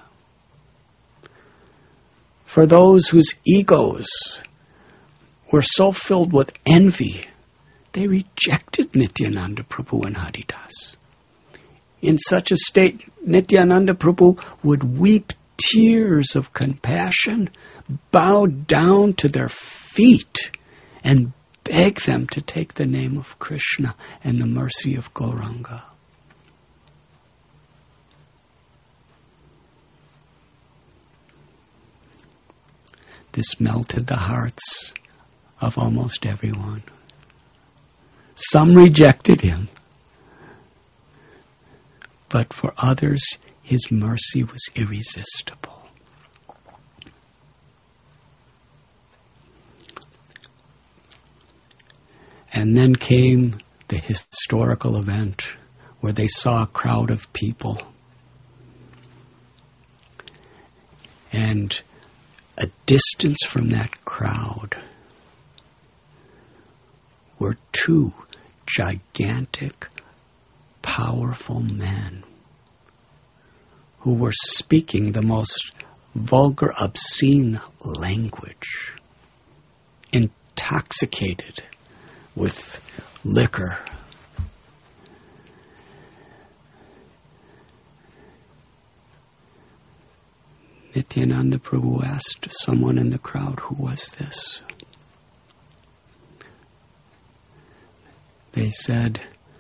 For those whose egos were so filled with envy, they rejected Nityananda Prabhu and Haridas. In such a state, Nityananda Prabhu would weep tears of compassion, bow down to their feet, and beg them to take the name of Krishna and the mercy of Gauranga. This melted the hearts of almost everyone. Some rejected him. But for others, his mercy was irresistible. And then came the historical event where they saw a crowd of people. And a distance from that crowd were two gigantic, powerful men who were speaking the most vulgar, obscene language, intoxicated with liquor. Nityananda Prabhu asked someone in the crowd, who was this? They said,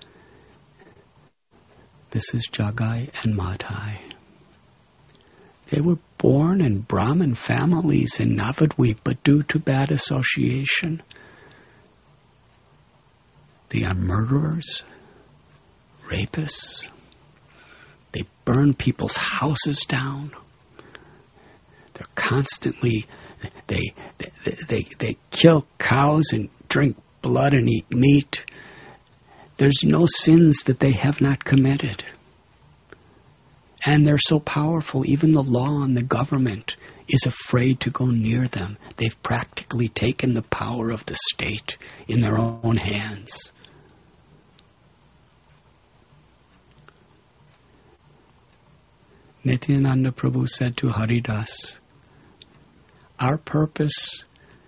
this is Jagai and Madhai. They were born in Brahmin families in Navadvip, but due to bad association, they are murderers, rapists. They burn people's houses down. They're constantly, they kill cows and drink blood and eat meat. There's no sins that they have not committed. And they're so powerful, even the law and the government is afraid to go near them. They've practically taken the power of the state in their own hands. Nityananda Prabhu said to Haridas, our purpose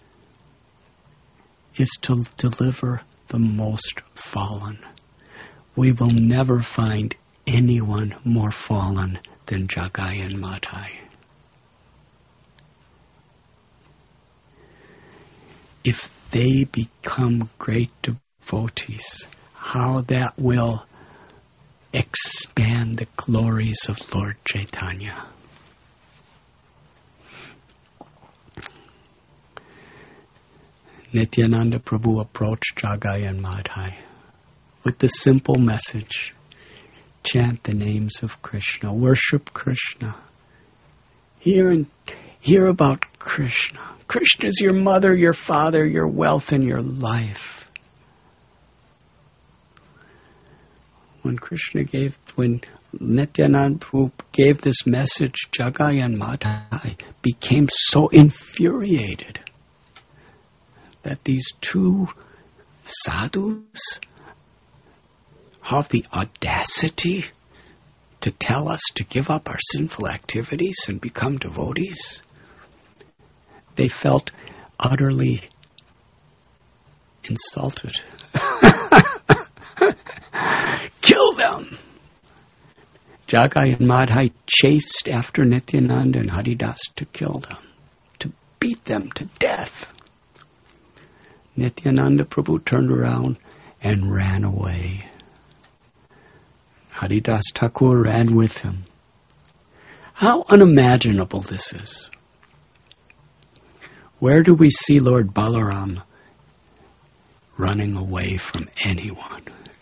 is to deliver the most fallen. We will never find anyone more fallen than Jagai and Madhai. If they become great devotees, how that will expand the glories of Lord Chaitanya. Nityananda Prabhu approached Jagai and Madhai with the simple message, chant the names of Krishna, worship Krishna, hear about Krishna. Krishna is your mother, your father, your wealth, and your life. When Nityananda Prabhu gave this message, Jagai and Madhai became so infuriated that these two sadhus have the audacity to tell us to give up our sinful activities and become devotees. They felt utterly insulted. Kill them! Jagai and Madhai chased after Nityananda and Haridas to kill them, to beat them to death. Nityananda Prabhu turned around and ran away. Haridas Thakur ran with him. How unimaginable this is. Where do we see Lord Balaram running away from anyone?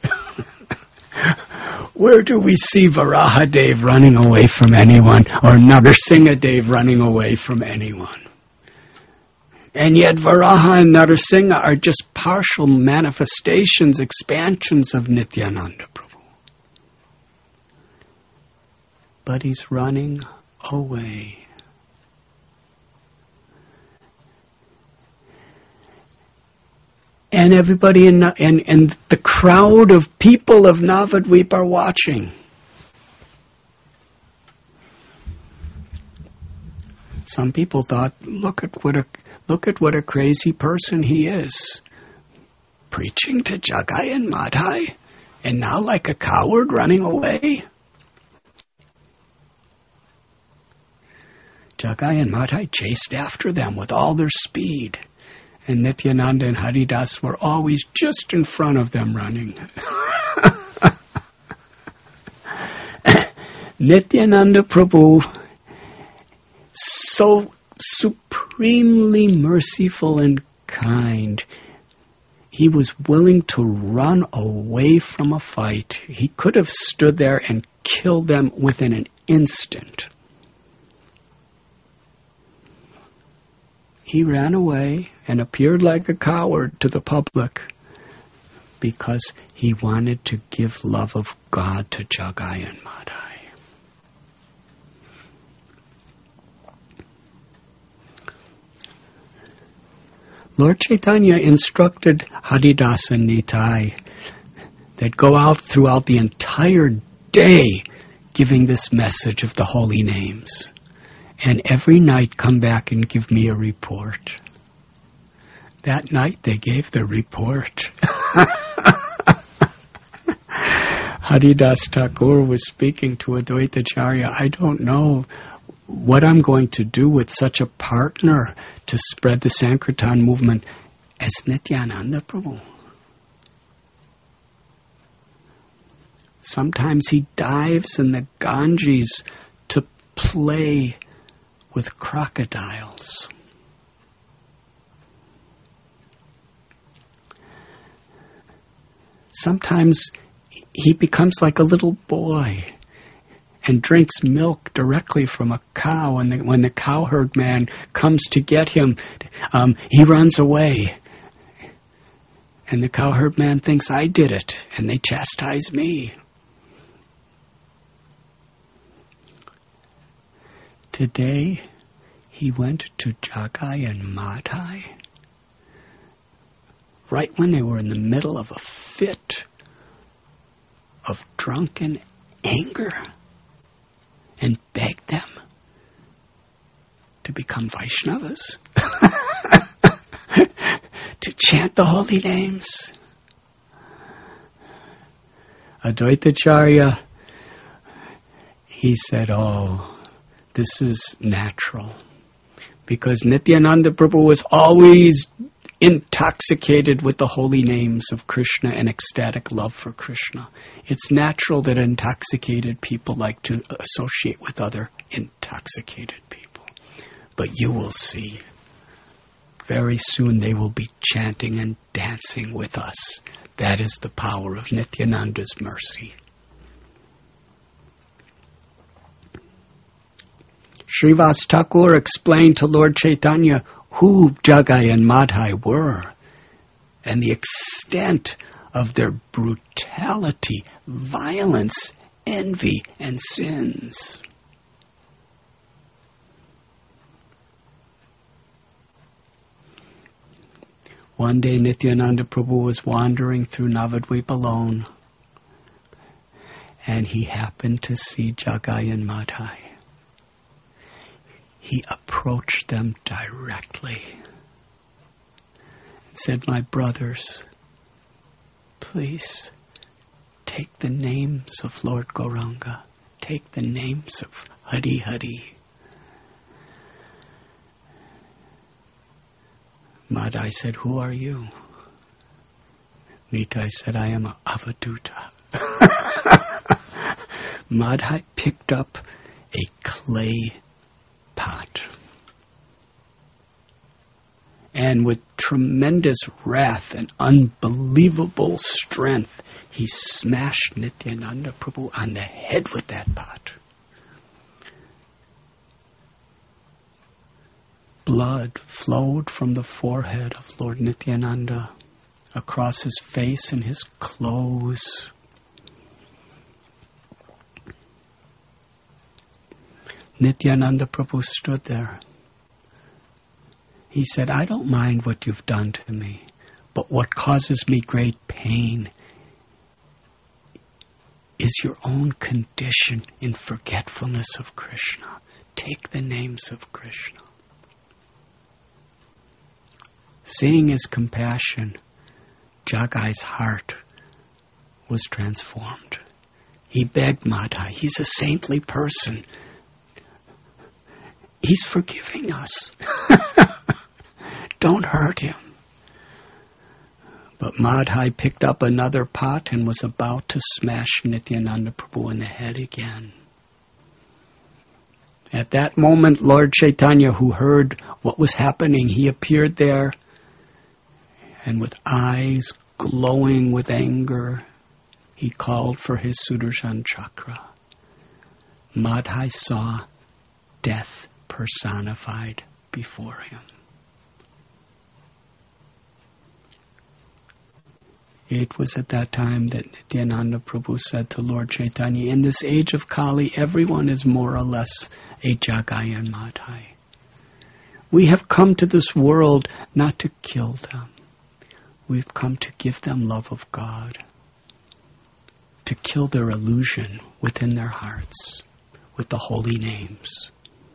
Where do we see Varahadev running away from anyone, or Narsinghadev running away from anyone? And yet Varaha and Narsingha are just partial manifestations, expansions of Nityananda Prabhu. But he's running away. And everybody and the crowd of people of Navadvip are watching. Some people thought, look at what a crazy person he is, preaching to Jagai and Madhai, and now like a coward running away. Jagai and Madhai chased after them with all their speed. And Nityananda and Haridas were always just in front of them running. Nityananda Prabhu, so supremely merciful and kind, He was willing to run away from a fight. He could have stood there and killed them within an instant. He ran away and appeared like a coward to the public because he wanted to give love of God to Jagai and Madhai. Lord Chaitanya instructed Haridas and Nitai that go out throughout the entire day giving this message of the holy names. And every night come back and give me a report. That night they gave the report. Haridas Thakur was speaking to Advaita Acharya. I don't know what I'm going to do with such a partner to spread the Sankirtan movement as Nityananda Prabhu. Sometimes he dives in the Ganges to play with crocodiles. Sometimes he becomes like a little boy and drinks milk directly from a cow, and when the cowherd man comes to get him, he runs away. And the cowherd man thinks, I did it, and they chastise me. Today, he went to Jagai and Madhai right when they were in the middle of a fit of drunken anger, and begged them to become Vaishnavas, to chant the holy names. Advaita Acharya, he said, this is natural, because Nityananda Prabhu was always intoxicated with the holy names of Krishna and ecstatic love for Krishna. It's natural that intoxicated people like to associate with other intoxicated people. But you will see, very soon they will be chanting and dancing with us. That is the power of Nityananda's mercy. Srivas Thakur explained to Lord Chaitanya who Jagai and Madhai were, and the extent of their brutality, violence, envy, and sins. One day Nityananda Prabhu was wandering through Navadvip alone, and he happened to see Jagai and Madhai. He approached them directly and said, my brothers, please take the names of Lord Gauranga. Take the names of Hari Hari. Madhai said, who are you? Nitai said, I am Avaduta. Madhai picked up a clay pot, and with tremendous wrath and unbelievable strength, he smashed Nityananda Prabhu on the head with that pot. Blood flowed from the forehead of Lord Nityananda across his face and his clothes. Nityananda Prabhu stood there. He said, I don't mind what you've done to me, but what causes me great pain is your own condition in forgetfulness of Krishna. Take the names of Krishna. Seeing his compassion, Jagai's heart was transformed. He begged Madhai, he's a saintly person. He's forgiving us. Don't hurt him. But Madhai picked up another pot and was about to smash Nityananda Prabhu in the head again. At that moment, Lord Chaitanya, who heard what was happening, he appeared there And with eyes glowing with anger, he called for his Sudarshan chakra. Madhai saw death personified before him. It was at that time that Nityananda Prabhu said to Lord Chaitanya, in this age of Kali, everyone is more or less a Jagai and Madhai. We have come to this world not to kill them. We've come to give them love of God, to kill their illusion within their hearts with the holy names.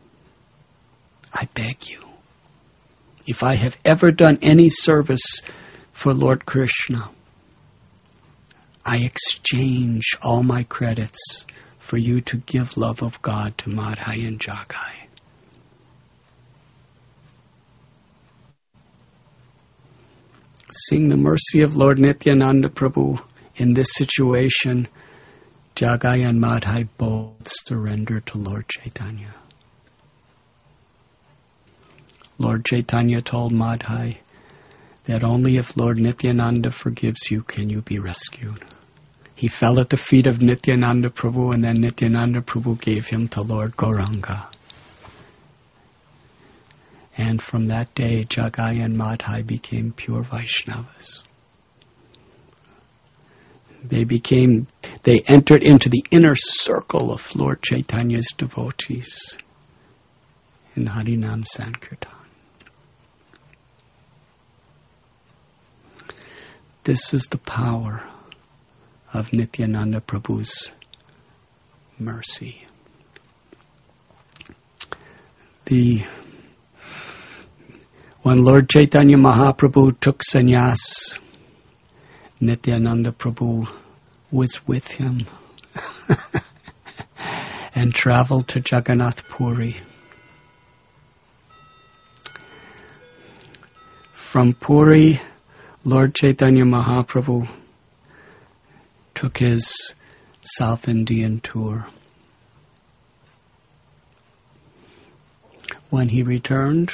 I beg you, if I have ever done any service for Lord Krishna, I exchange all my credits for you to give love of God to Madhai and Jagai. Seeing the mercy of Lord Nityananda Prabhu in this situation, Jagai and Madhai both surrendered to Lord Chaitanya. Lord Chaitanya told Madhai that only if Lord Nityananda forgives you can you be rescued. He fell at the feet of Nityananda Prabhu, and then Nityananda Prabhu gave him to Lord Gauranga. And from that day, Jagai and Madhai became pure Vaishnavas. They entered into the inner circle of Lord Chaitanya's devotees in Harinam Sankirtan. This is the power of Nityananda Prabhu's mercy. When Lord Chaitanya Mahaprabhu took sannyas, Nityananda Prabhu was with him and traveled to Jagannath Puri. From Puri, Lord Chaitanya Mahaprabhu took his South Indian tour. When he returned,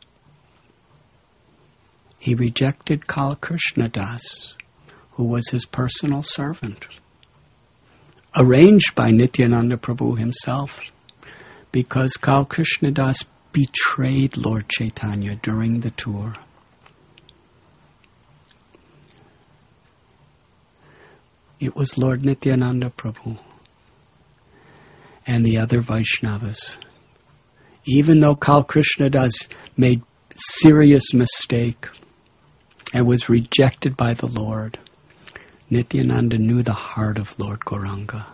he rejected Kal Krishna Das, who was his personal servant, arranged by Nityananda Prabhu himself, because Kal Krishna Das betrayed Lord Chaitanya during the tour. It was Lord Nityananda Prabhu and the other Vaishnavas. Even though Kal Krishna Das made serious mistake and was rejected by the Lord, Nityananda knew the heart of Lord Gauranga.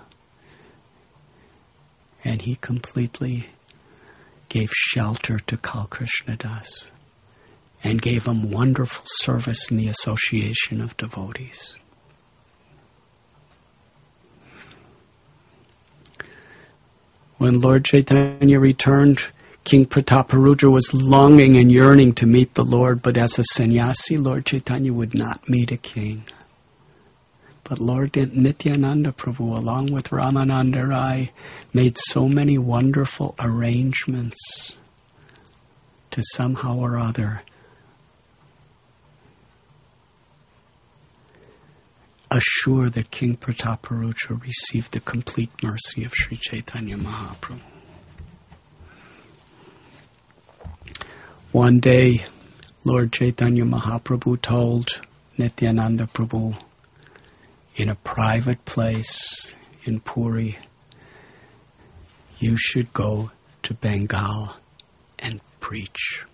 And he completely gave shelter to Kal Krishna Das and gave him wonderful service in the association of devotees. When Lord Chaitanya returned, King Prataparudra was longing and yearning to meet the Lord, but as a sannyasi, Lord Chaitanya would not meet a king. But Lord Nityananda Prabhu, along with Ramananda Rai, made so many wonderful arrangements to somehow or other assure that King Prataparudra received the complete mercy of Sri Chaitanya Mahaprabhu. One day, Lord Chaitanya Mahaprabhu told Nityananda Prabhu in a private place in Puri, you should go to Bengal and preach.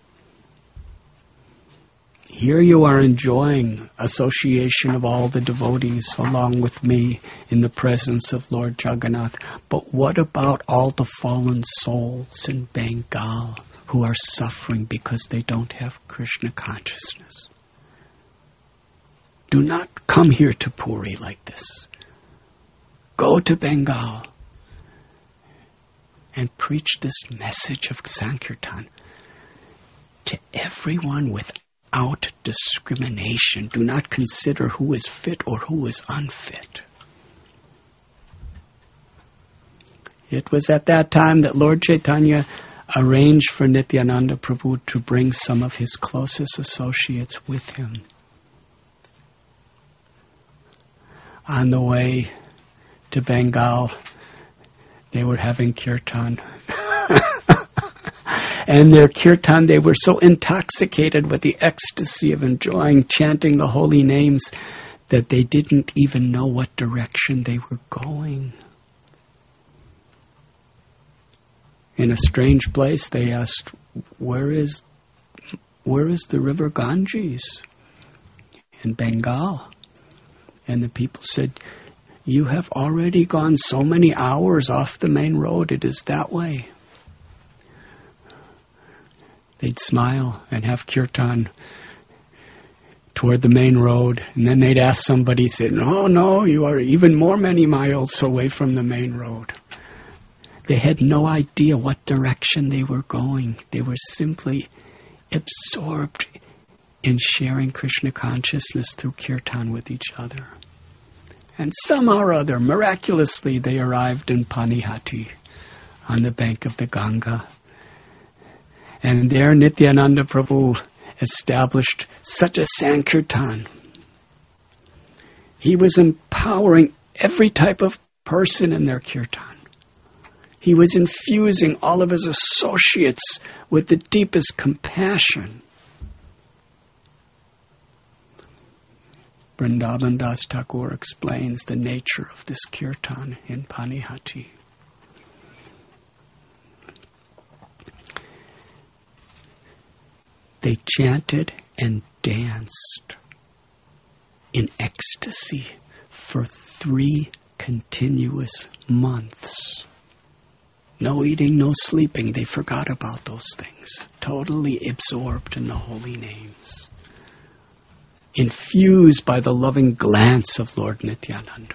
Here you are enjoying association of all the devotees along with me in the presence of Lord Jagannath. But what about all the fallen souls in Bengal who are suffering because they don't have Krishna consciousness? Do not come here to Puri like this. Go to Bengal and preach this message of Sankirtan to everyone without discrimination. Do not consider who is fit or who is unfit. It was at that time that Lord Chaitanya arranged for Nityananda Prabhu to bring some of his closest associates with him on the way to Bengal, they were having kirtan. And their kirtan, they were so intoxicated with the ecstasy of enjoying chanting the holy names that they didn't even know what direction they were going. In a strange place, they asked, where is the river Ganges? In Bengal. And the people said, you have already gone so many hours off the main road, it is that way. They'd smile and have kirtan toward the main road, and then they'd ask somebody, say, no, you are even more many miles away from the main road. They had no idea what direction they were going. They were simply absorbed in sharing Krishna consciousness through kirtan with each other. And somehow or other, miraculously, they arrived in Panihati on the bank of the Ganga. And there Nityananda Prabhu established such a Sankirtan. He was empowering every type of person in their kirtan. He was infusing all of his associates with the deepest compassion. Vrindavan Das Thakur explains the nature of this kirtan in Panihati. They chanted and danced in ecstasy for 3 continuous months. No eating, no sleeping. They forgot about those things. Totally absorbed in the holy names. Infused by the loving glance of Lord Nityananda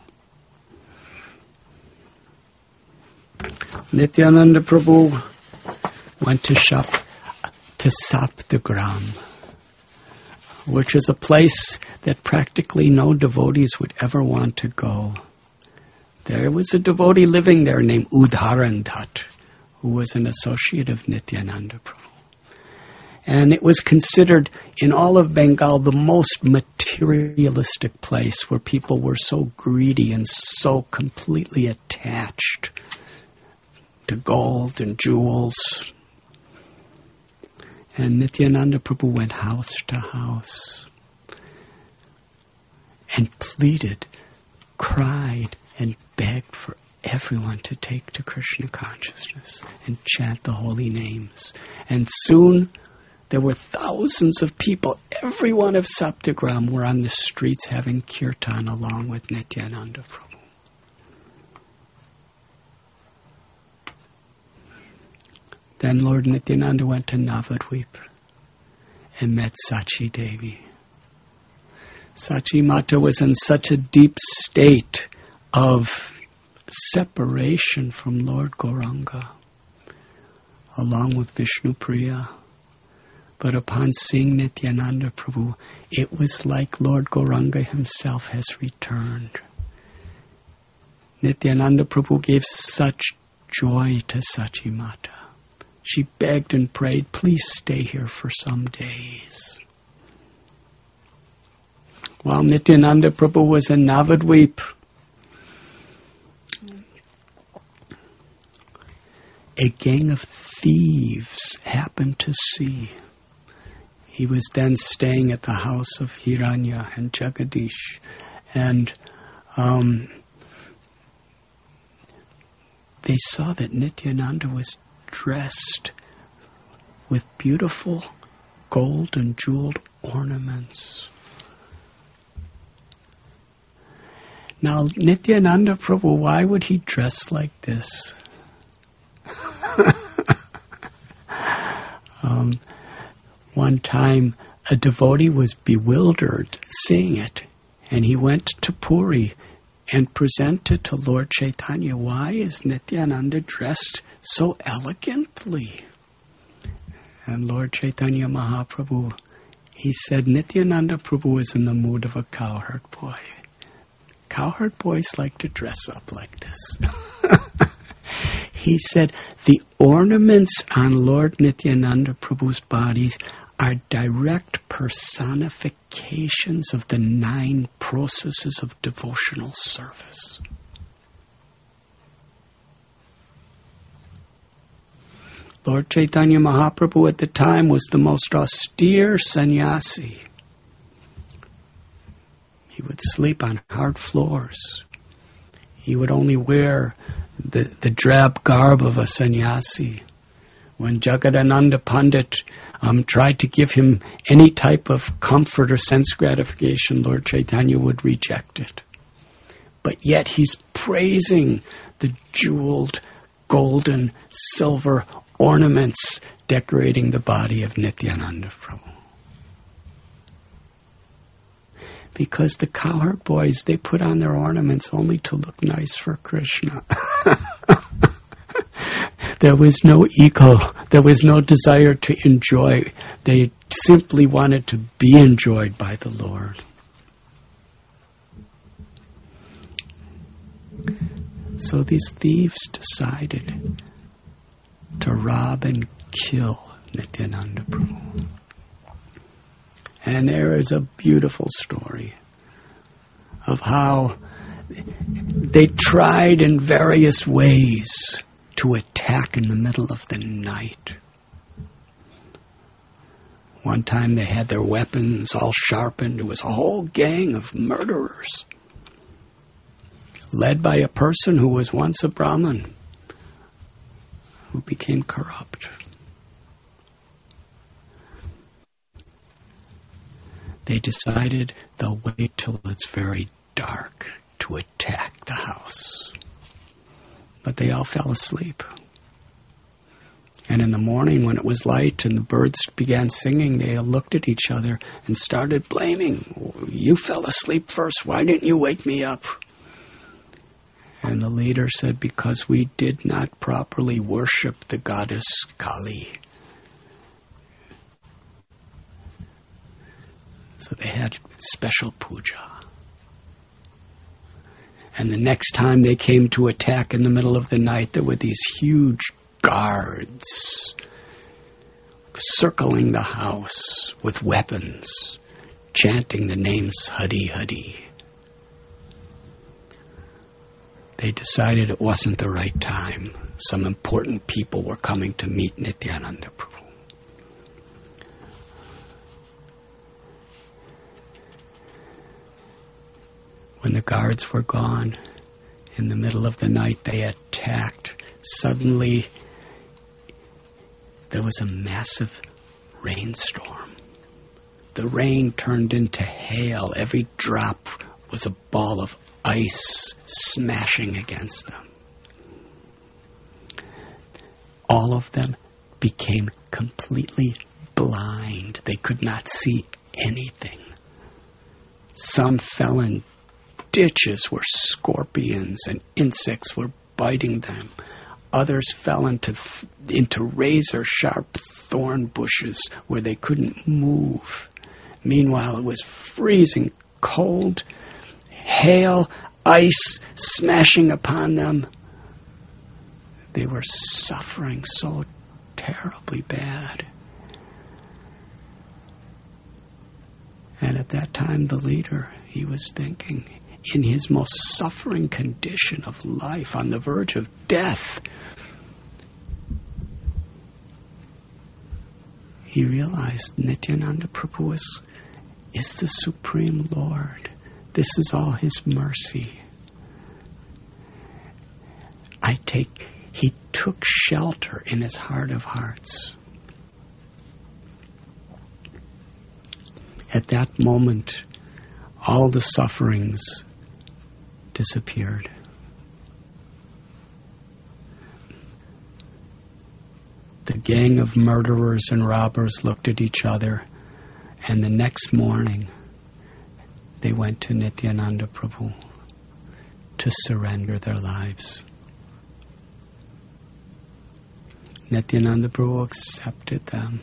Prabhu. Nityananda Prabhu went to Saptagram, which is a place that practically no devotees would ever want to go. There was a devotee living there named Udharan Dutt, who was an associate of Nityananda Prabhu. And it was considered in all of Bengal the most materialistic place where people were so greedy and so completely attached to gold and jewels. And Nityananda Prabhu went house to house and pleaded, cried, and begged for everyone to take to Krishna consciousness and chant the holy names. And soon there were thousands of people. Everyone of Saptagram were on the streets having kirtan along with Nityananda Prabhu. Then Lord Nityananda went to Navadvip and met Sachi Devi. Sachi Mata was in such a deep state of separation from Lord Gauranga, along with Vishnu Priya. But upon seeing Nityananda Prabhu, it was like Lord Gauranga himself has returned. Nityananda Prabhu gave such joy to Sachi Mata. She begged and prayed, please stay here for some days. While Nityananda Prabhu was in Navadvip, a gang of thieves happened to see. He was then staying at the house of Hiranya and Jagadish, and they saw that Nityananda was dressed with beautiful gold and jeweled ornaments. Now, Nityananda Prabhu, why would he dress like this? One time, a devotee was bewildered seeing it, and he went to Puri and presented to Lord Chaitanya, why is Nityananda dressed so elegantly? And Lord Chaitanya Mahaprabhu, he said, Nityananda Prabhu is in the mood of a cowherd boy. Cowherd boys like to dress up like this. He said, the ornaments on Lord Nityananda Prabhu's bodies are direct personifications of the 9 processes of devotional service. Lord Chaitanya Mahaprabhu at the time was the most austere sannyasi. He would sleep on hard floors. He would only wear the drab garb of a sannyasi. When Jagadananda Pandit tried to give him any type of comfort or sense gratification, Lord Chaitanya would reject it. But yet he's praising the jeweled, golden, silver ornaments decorating the body of Nityananda Prabhu. Because the cowherd boys, they put on their ornaments only to look nice for Krishna. There was no ego. There was no desire to enjoy. They simply wanted to be enjoyed by the Lord. So these thieves decided to rob and kill Nityananda Prabhu. And there is a beautiful story of how they tried in various ways to attack in the middle of the night. One time they had their weapons all sharpened. It was a whole gang of murderers, led by a person who was once a Brahmin, who became corrupt. They decided they'll wait till it's very dark to attack the house. But they all fell asleep. And in the morning, when it was light and the birds began singing, they all looked at each other and started blaming. You fell asleep first. Why didn't you wake me up? And the leader said, because we did not properly worship the goddess Kali. So they had special puja. And the next time they came to attack in the middle of the night, there were these huge guards circling the house with weapons, chanting the names Hari Hari. They decided it wasn't the right time. Some important people were coming to meet Nityananda Prabhu. When the guards were gone, in the middle of the night they attacked. Suddenly, there was a massive rainstorm. The rain turned into hail. Every drop was a ball of ice smashing against them. All of them became completely blind. They could not see anything. Some fell in ditches where scorpions and insects were biting them. Others fell into razor-sharp thorn bushes where they couldn't move. Meanwhile, it was freezing cold, hail, ice smashing upon them. They were suffering so terribly bad. And at that time, the leader, he was thinking, in his most suffering condition of life, on the verge of death, he realized Nityananda Prabhu is the Supreme Lord. This is all His mercy. He took shelter in his heart of hearts. At that moment, all the sufferings disappeared. The gang of murderers and robbers looked at each other, and the next morning they went to Nityananda Prabhu to surrender their lives. Nityananda Prabhu accepted them.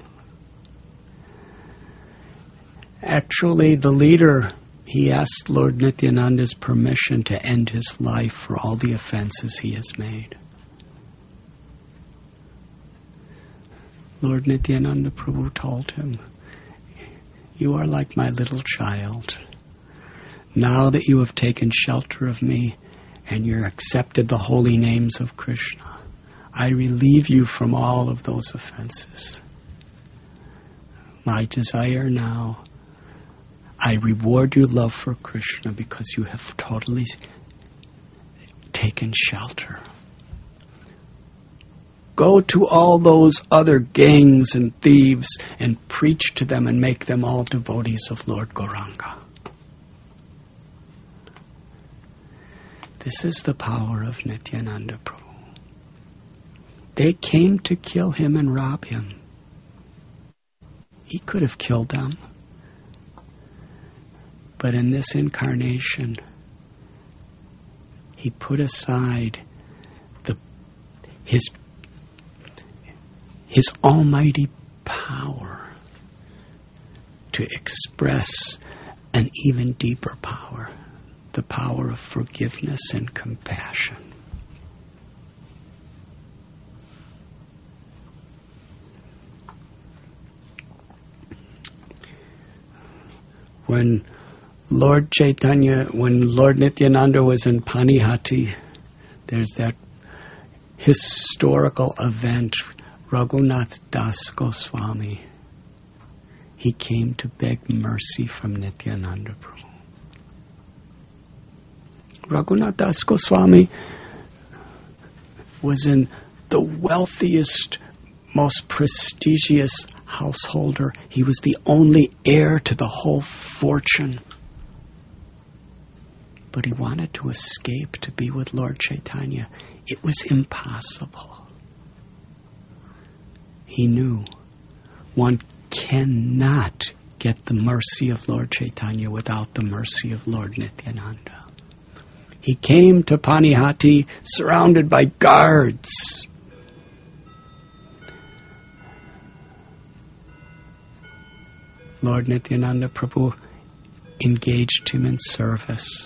Actually, the leader, he asked Lord Nityananda's permission to end his life for all the offenses he has made. Lord Nityananda Prabhu told him, You are like my little child. Now that you have taken shelter of me and you accepted the holy names of Krishna, I relieve you from all of those offenses. My desire now, I reward your love for Krishna because you have totally taken shelter. Go to all those other gangs and thieves and preach to them and make them all devotees of Lord Gauranga. This is the power of Nityananda Prabhu. They came to kill him and rob him. He could have killed them. But in this incarnation, he put aside his almighty power to express an even deeper power, the power of forgiveness and compassion. When Lord Nityananda was in Panihati, there's that historical event, Raghunath Das Goswami. He came to beg mercy from Nityananda Prabhu. Raghunath Das Goswami was in the wealthiest, most prestigious householder. He was the only heir to the whole fortune. But he wanted to escape to be with Lord Chaitanya. It was impossible. He knew one cannot get the mercy of Lord Chaitanya without the mercy of Lord Nityananda. He came to Panihati surrounded by guards. Lord Nityananda Prabhu engaged him in service.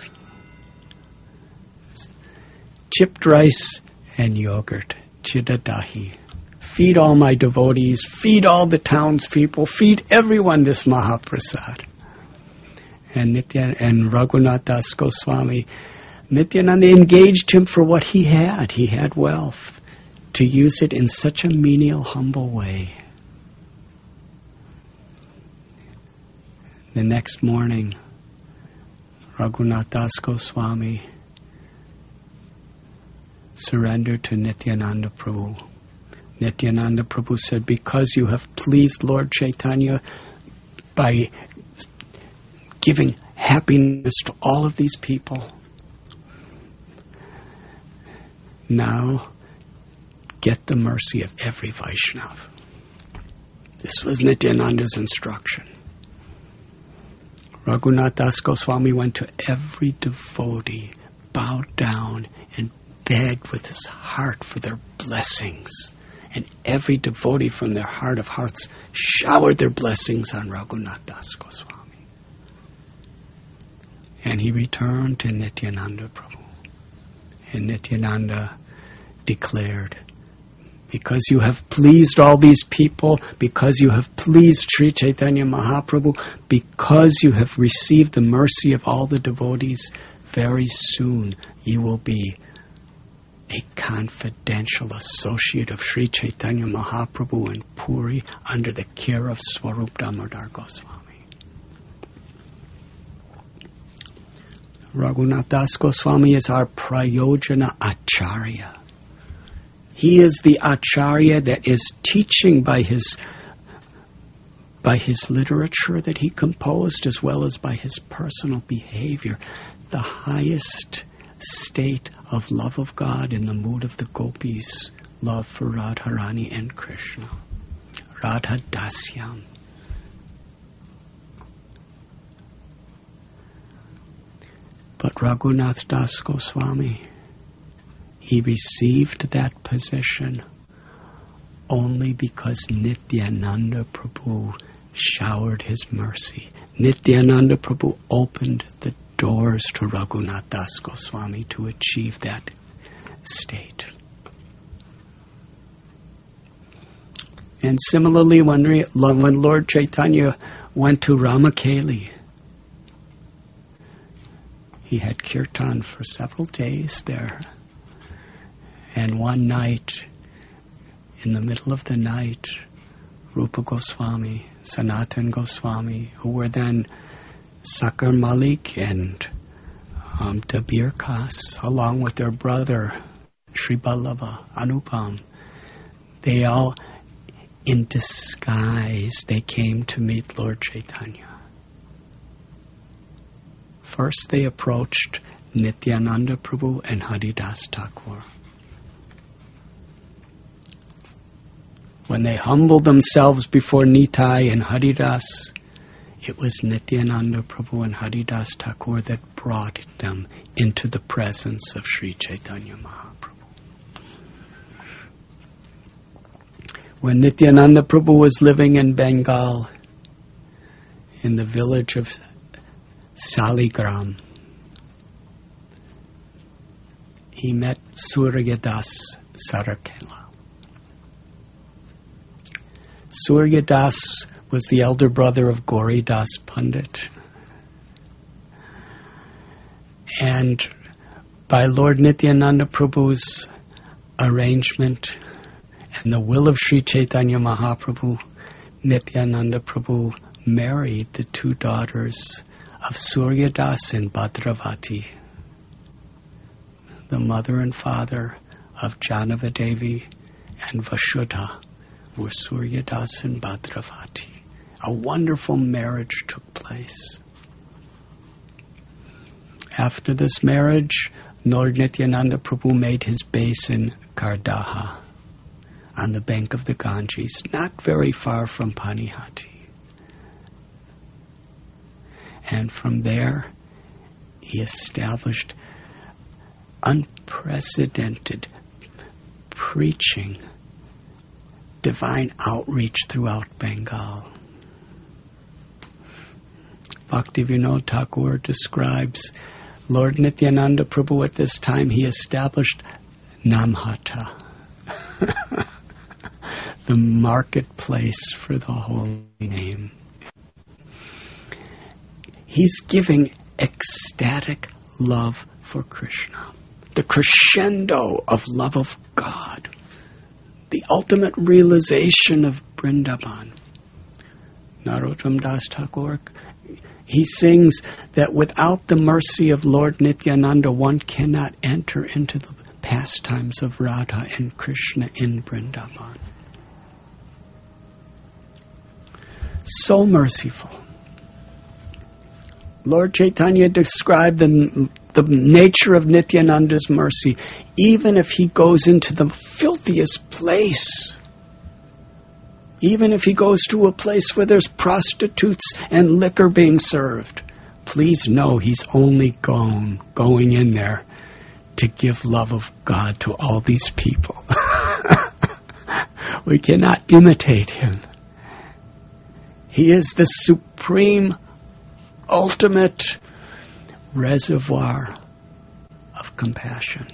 Chipped rice and yogurt, chidadahi. Feed all my devotees, feed all the townspeople, feed everyone this Mahaprasad. And Raghunath Das Goswami, Nityananda engaged him for what he had. He had wealth, to use it in such a menial, humble way. The next morning, Raghunath Das Goswami surrendered to Nityananda Prabhu. Nityananda Prabhu said, because you have pleased Lord Chaitanya by giving happiness to all of these people, now get the mercy of every Vaishnav. This was Nityananda's instruction. Raghunath Das Goswami went to every devotee, bowed down, and begged with his heart for their blessings. And every devotee from their heart of hearts showered their blessings on Raghunath Das Goswami. And he returned to Nityananda Prabhu. And Nityananda declared, because you have pleased all these people, because you have pleased Sri Chaitanya Mahaprabhu, because you have received the mercy of all the devotees, very soon you will be a confidential associate of Sri Chaitanya Mahaprabhu in Puri under the care of Swarup Damodar Goswami. Raghunath Das Goswami is our Prayojana Acharya. He is the Acharya that is teaching by his literature that he composed, as well as by his personal behavior, the highest state of love of God in the mood of the gopis, love for Radharani and Krishna. Radha Dasyam. But Raghunath Das Goswami, he received that position only because Nityananda Prabhu showered his mercy. Nityananda Prabhu opened the doors to Raghunath Das Goswami to achieve that state. And similarly, when Lord Chaitanya went to Ramakeli. He had kirtan for several days there. And one night, in the middle of the night, Rupa Goswami, Sanatan Goswami, who were then Sakar Malik and Dabir Kas, along with their brother, Sri Ballabha, Anupam, they all, in disguise, they came to meet Lord Chaitanya. First they approached Nityananda Prabhu and Haridas Thakur. When they humbled themselves before Nitai and Haridas, it was Nityananda Prabhu and Haridas Thakur that brought them into the presence of Sri Chaitanya Mahaprabhu. When Nityananda Prabhu was living in Bengal, in the village of Saligram, he met Suryadas Sarakela. Suryadas was the elder brother of Gauridas Pandit. And by Lord Nityananda Prabhu's arrangement and the will of Sri Chaitanya Mahaprabhu, Nityananda Prabhu married the two daughters of Suryadas and Bhadravati, the mother and father of Janavadevi and Vasudha were Suryadas and Bhadravati. A wonderful marriage took place. After this marriage, Lord Nityananda Prabhu made his base in Kardaha, on the bank of the Ganges, not very far from Panihati. And from there, he established unprecedented preaching, divine outreach throughout Bengal. Bhaktivinoda Thakur describes Lord Nityananda Prabhu at this time. He established Namhata, the marketplace for the holy name. He's giving ecstatic love for Krishna, the crescendo of love of God, the ultimate realization of Vrindavan. Narottam Das Thakur, he sings that without the mercy of Lord Nityananda, one cannot enter into the pastimes of Radha and Krishna in Vrindavan. So merciful. Lord Chaitanya described the nature of Nityananda's mercy, even if he goes into the filthiest place, even if he goes to a place where there's prostitutes and liquor being served. Please know he's only going in there to give love of God to all these people. We cannot imitate him. He is the supreme, ultimate reservoir of compassion.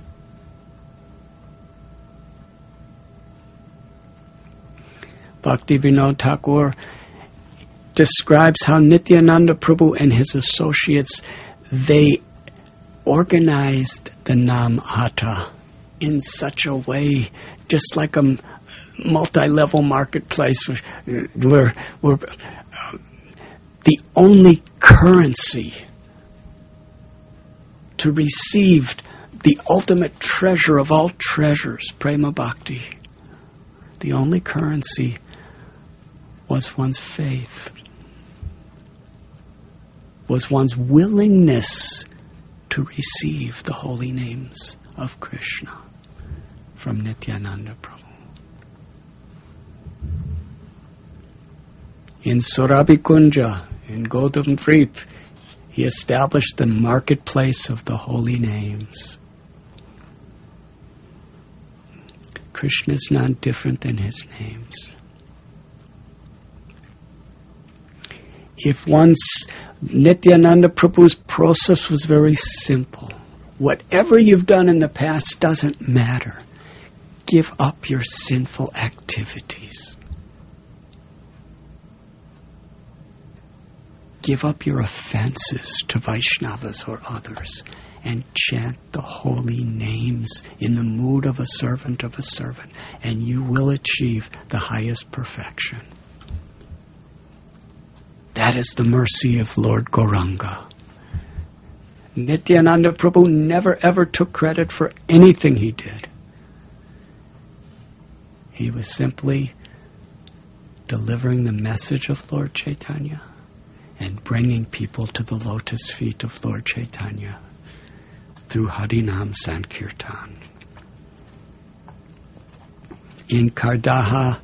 Bhaktivinoda Thakur describes how Nityananda Prabhu and his associates, they organized the Namhata in such a way, just like a multi-level marketplace where the only currency to receive the ultimate treasure of all treasures, Prema Bhakti, the only currency was one's faith, was one's willingness to receive the holy names of Krishna from Nityananda Prabhu. In Surabhikunja, in Godam Vrip, he established the marketplace of the holy names. Krishna is not different than his names. If once Nityananda Prabhu's process was very simple. Whatever you've done in the past doesn't matter. Give up your sinful activities. give up your offenses to Vaishnavas or others and chant the holy names in the mood of a servant, and you will achieve the highest perfection. That is the mercy of Lord Gauranga. Nityananda Prabhu never ever took credit for anything he did. He was simply delivering the message of Lord Chaitanya and bringing people to the lotus feet of Lord Chaitanya through Harinam Sankirtan. In Kardaha,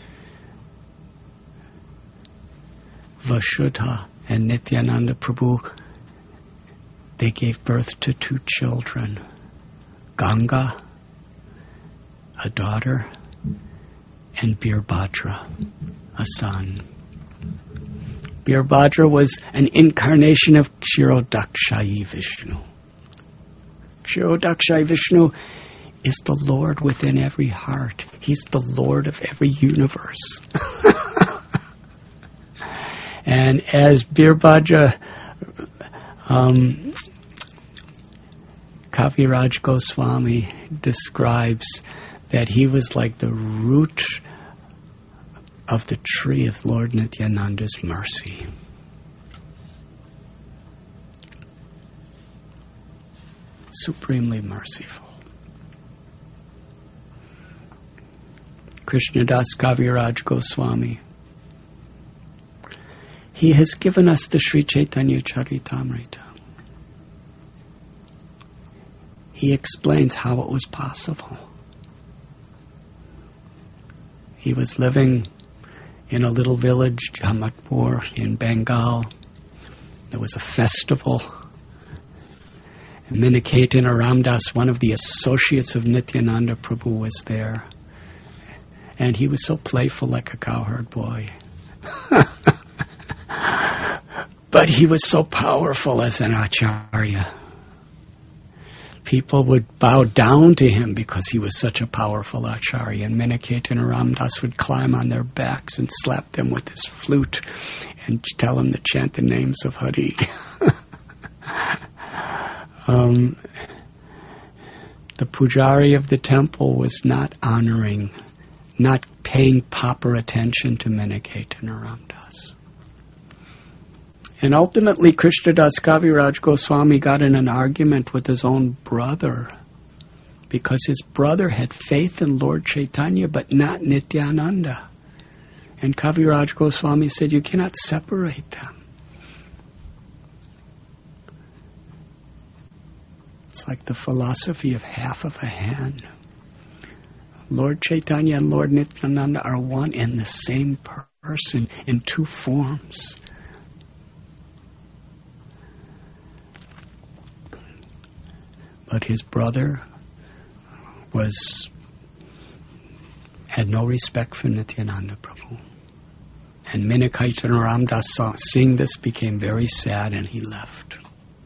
Vasudha and Nityananda Prabhu, they gave birth to 2 children, Ganga, a daughter, and Birbhadra, a son. Birbhadra was an incarnation of Kshirodakshayi Vishnu. Kshirodakshayi Vishnu is the Lord within every heart. He's the Lord of every universe. And as Birbhadra, Kaviraj Goswami describes that he was like the root of the tree of Lord Nityananda's mercy. Supremely merciful. Krishnadas Kaviraj Goswami, he has given us the Sri Chaitanya Charitamrita. He explains how it was possible. He was living in a little village, Jamatpur, in Bengal. There was a festival. And Miniketan Ramdas, one of the associates of Nityananda Prabhu, was there. And he was so playful, like a cowherd boy. But he was so powerful as an acharya. People would bow down to him because he was such a powerful acharya. And Miniketan Ramdas would climb on their backs and slap them with his flute and tell them to chant the names of Hari. The pujari of the temple was not honoring, not paying proper attention to Miniketan Ramdas. And ultimately, Krishnadas Kaviraj Goswami got in an argument with his own brother because his brother had faith in Lord Chaitanya but not Nityananda. And Kaviraj Goswami said, you cannot separate them. It's like the philosophy of half of a hen. Lord Chaitanya and Lord Nityananda are one and the same person in 2 forms. But his brother had no respect for Nityananda Prabhu. And Miniketan Ramdas, seeing this, became very sad and he left.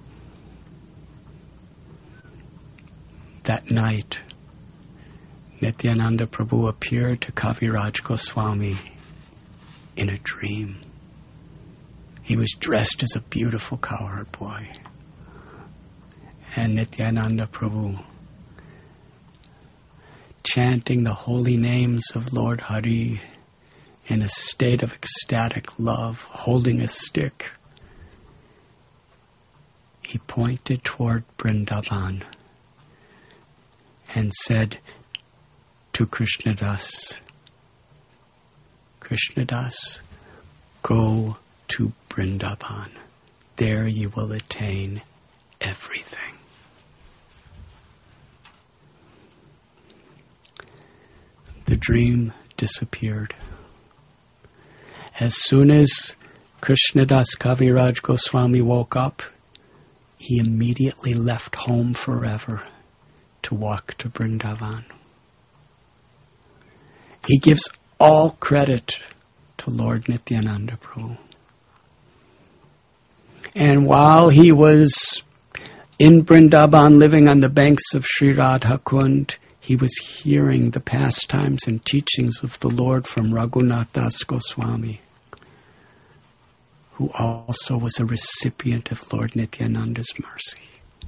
That night, Nityananda Prabhu appeared to Kaviraj Goswami in a dream. He was dressed as a beautiful cowherd boy. And Nityananda Prabhu, chanting the holy names of Lord Hari in a state of ecstatic love, holding a stick, he pointed toward Vrindavan and said to Krishnadas, Krishnadas, go to Vrindavan. There you will attain everything. The dream disappeared. As soon as Krishnadas Kaviraj Goswami woke up, he immediately left home forever to walk to Vrindavan. He gives all credit to Lord Nityananda Prabhu. And while he was in Vrindavan living on the banks of Sri Radha Kund, he was hearing the pastimes and teachings of the Lord from Raghunath Das Goswami, who also was a recipient of Lord Nityananda's mercy.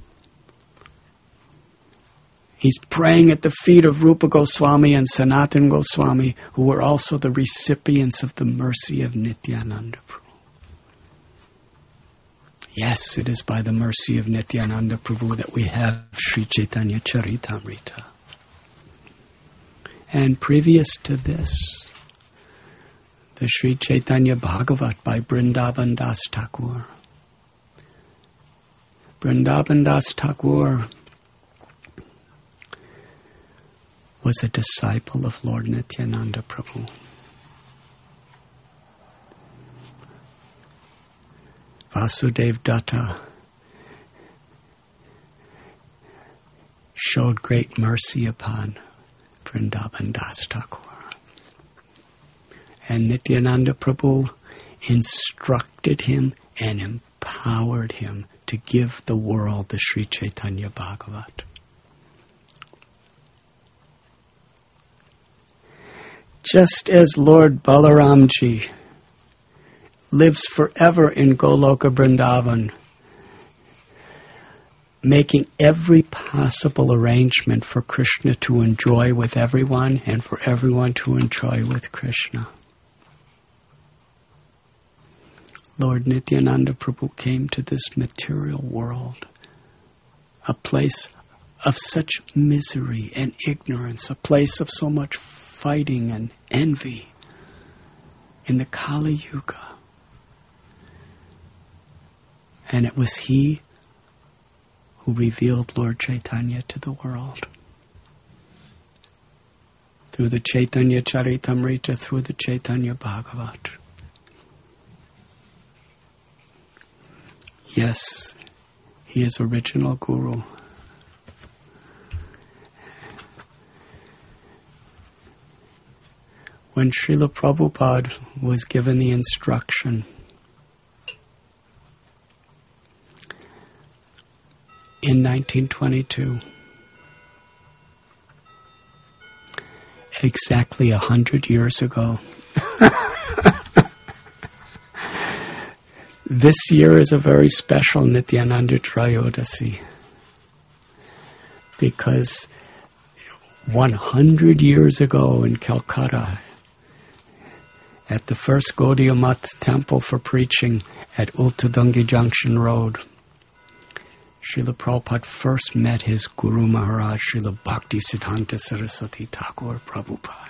He's praying at the feet of Rupa Goswami and Sanatana Goswami, who were also the recipients of the mercy of Nityananda Prabhu. Yes, it is by the mercy of Nityananda Prabhu that we have Sri Chaitanya Charitamrita. And previous to this, the Sri Chaitanya Bhagavat by Vrindavan Das Thakur. Vrindavan Das Thakur was a disciple of Lord Nityananda Prabhu. Vasudev Datta showed great mercy upon Vrindavan Das Thakur. And Nityananda Prabhu instructed him and empowered him to give the world the Sri Chaitanya Bhagavat. Just as Lord Balaramji lives forever in Goloka Vrindavan, making every possible arrangement for Krishna to enjoy with everyone and for everyone to enjoy with Krishna. Lord Nityananda Prabhu came to this material world, a place of such misery and ignorance, a place of so much fighting and envy in the Kali Yuga. And it was he who revealed Lord Chaitanya to the world. Through the Chaitanya Charitamrita, through the Chaitanya Bhagavat. Yes, he is original Guru. When Srila Prabhupada was given the instruction in 1922, exactly 100 years ago, this year is a very special Nityananda Trayodasi, because 100 years ago in Calcutta, at the first Gaudiya Math temple for preaching at Ultadungi Junction Road, Srila Prabhupada first met his Guru Maharaj, Srila Bhaktisiddhanta Saraswati Thakur Prabhupada.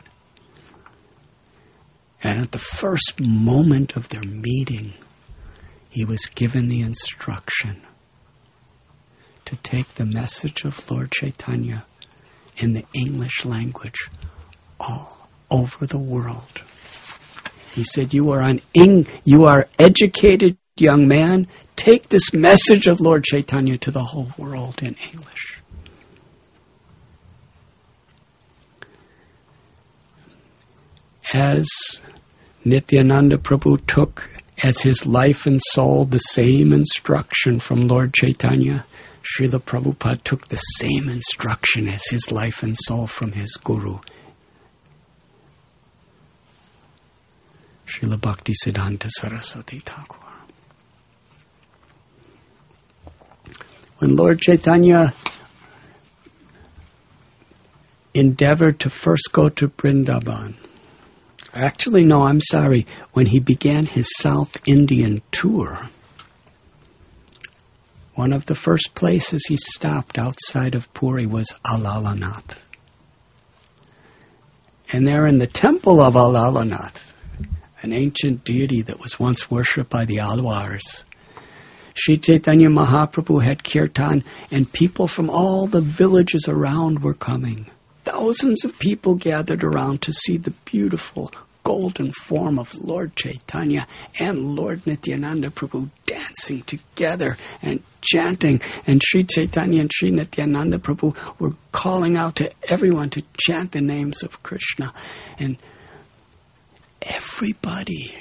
And at the first moment of their meeting, he was given the instruction to take the message of Lord Chaitanya in the English language all over the world. He said, you are educated young man, take this message of Lord Chaitanya to the whole world in English. As Nityananda Prabhu took as his life and soul the same instruction from Lord Chaitanya, Srila Prabhupada took the same instruction as his life and soul from his Guru, Srila Bhaktisiddhanta Saraswati Thakur. When Lord Chaitanya endeavored to first go to Vrindavan, when he began his South Indian tour, one of the first places he stopped outside of Puri was Alalanath. And there in the temple of Alalanath, an ancient deity that was once worshipped by the Alwars, Sri Chaitanya Mahaprabhu had kirtan, and people from all the villages around were coming. Thousands of people gathered around to see the beautiful golden form of Lord Chaitanya and Lord Nityananda Prabhu dancing together and chanting. And Sri Chaitanya and Sri Nityananda Prabhu were calling out to everyone to chant the names of Krishna. And everybody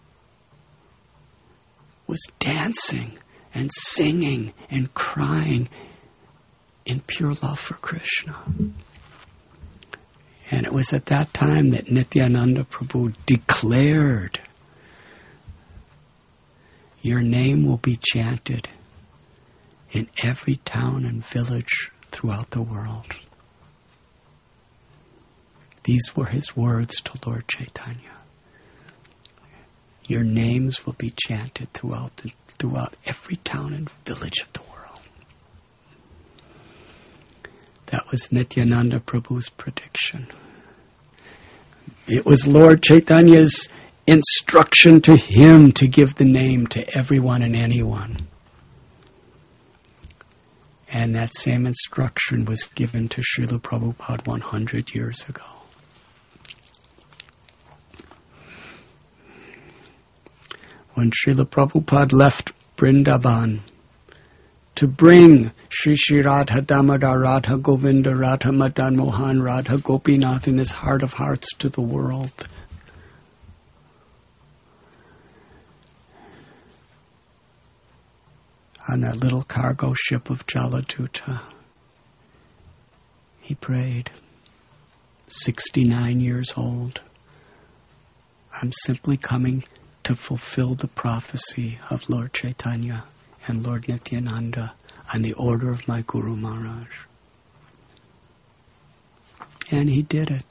was dancing and singing and crying in pure love for Krishna. And it was at that time that Nityananda Prabhu declared your name will be chanted in every town and village throughout the world. These were his words to Lord Chaitanya. Your names will be chanted throughout every town and village of the world. That was Nityananda Prabhu's prediction. It was Lord Chaitanya's instruction to him to give the name to everyone and anyone. And that same instruction was given to Srila Prabhupada 100 years ago. When Srila Prabhupada left Vrindavan to bring Sri Sri Radha Damodar, Radha Govinda, Radha Madan Mohan, Radha Gopinath in his heart of hearts to the world, on that little cargo ship of Jaladuta, he prayed, 69 years old, I'm simply coming to fulfill the prophecy of Lord Chaitanya and Lord Nityananda on the order of my Guru Maharaj. And he did it.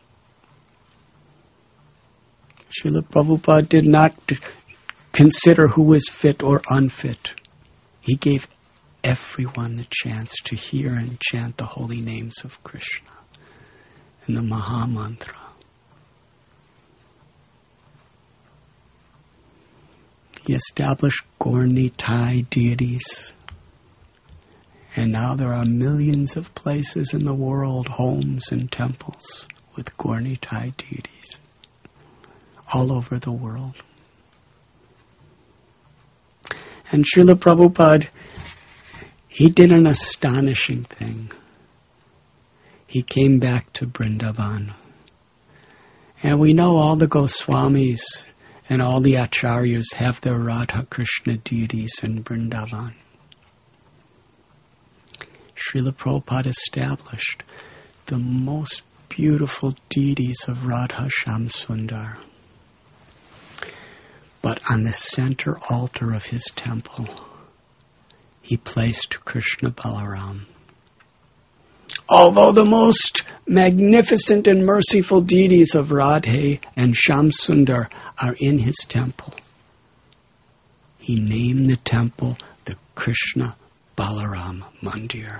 Srila Prabhupada did not consider who was fit or unfit. He gave everyone the chance to hear and chant the holy names of Krishna in the Maha Mantra. He established Gaur-Nitai deities. And now there are millions of places in the world, homes and temples, with Gaur-Nitai deities all over the world. And Srila Prabhupada, he did an astonishing thing. He came back to Vrindavan. And we know all the Goswamis and all the Acharyas have their Radha Krishna deities in Vrindavan. Srila Prabhupada established the most beautiful deities of Radha Shamsundar. But on the center altar of his temple, he placed Krishna Balaram. Although the most magnificent and merciful deities of Radhe and Shamsundar are in his temple, he named the temple the Krishna Balaram Mandir.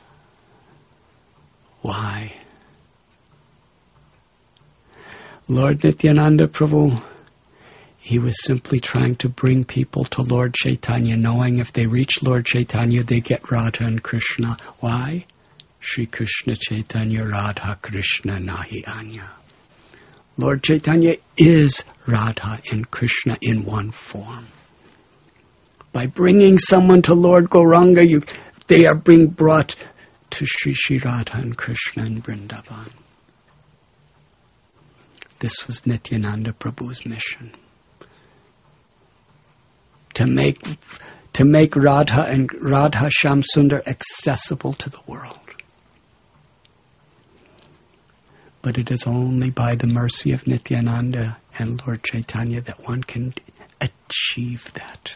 Why? Lord Nityananda Prabhu, he was simply trying to bring people to Lord Chaitanya, knowing if they reach Lord Chaitanya, they get Radha and Krishna. Why? Shri Krishna Chaitanya Radha Krishna Nahi Anya. Lord Chaitanya is Radha and Krishna in one form. By bringing someone to Lord Gauranga, they are being brought to Shri Shri Radha and Krishna in Vrindavan. This was Nityananda Prabhu's mission. To make Radha and Radha Shamsundar accessible to the world. But it is only by the mercy of Nityananda and Lord Chaitanya that one can achieve that.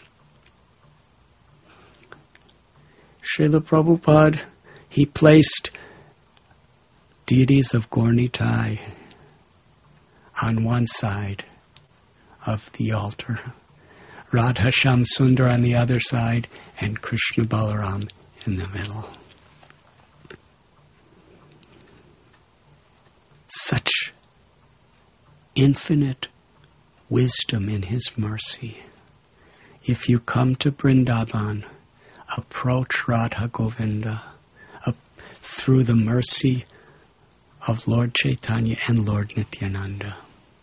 Srila Prabhupada, he placed deities of Gaur-Nitai on one side of the altar, Radha Shamsundar on the other side, and Krishna Balaram in the middle. Such infinite wisdom in his mercy. If you come to Vrindavan, approach Radha Govinda through the mercy of Lord Chaitanya and Lord Nityananda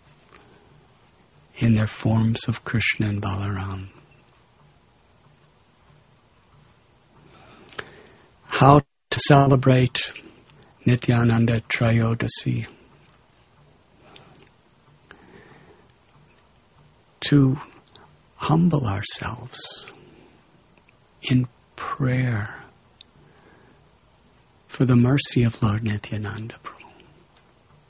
in their forms of Krishna and Balaram. How to celebrate Nityananda Trayodasi? To humble ourselves in prayer for the mercy of Lord Nityananda Prabhu.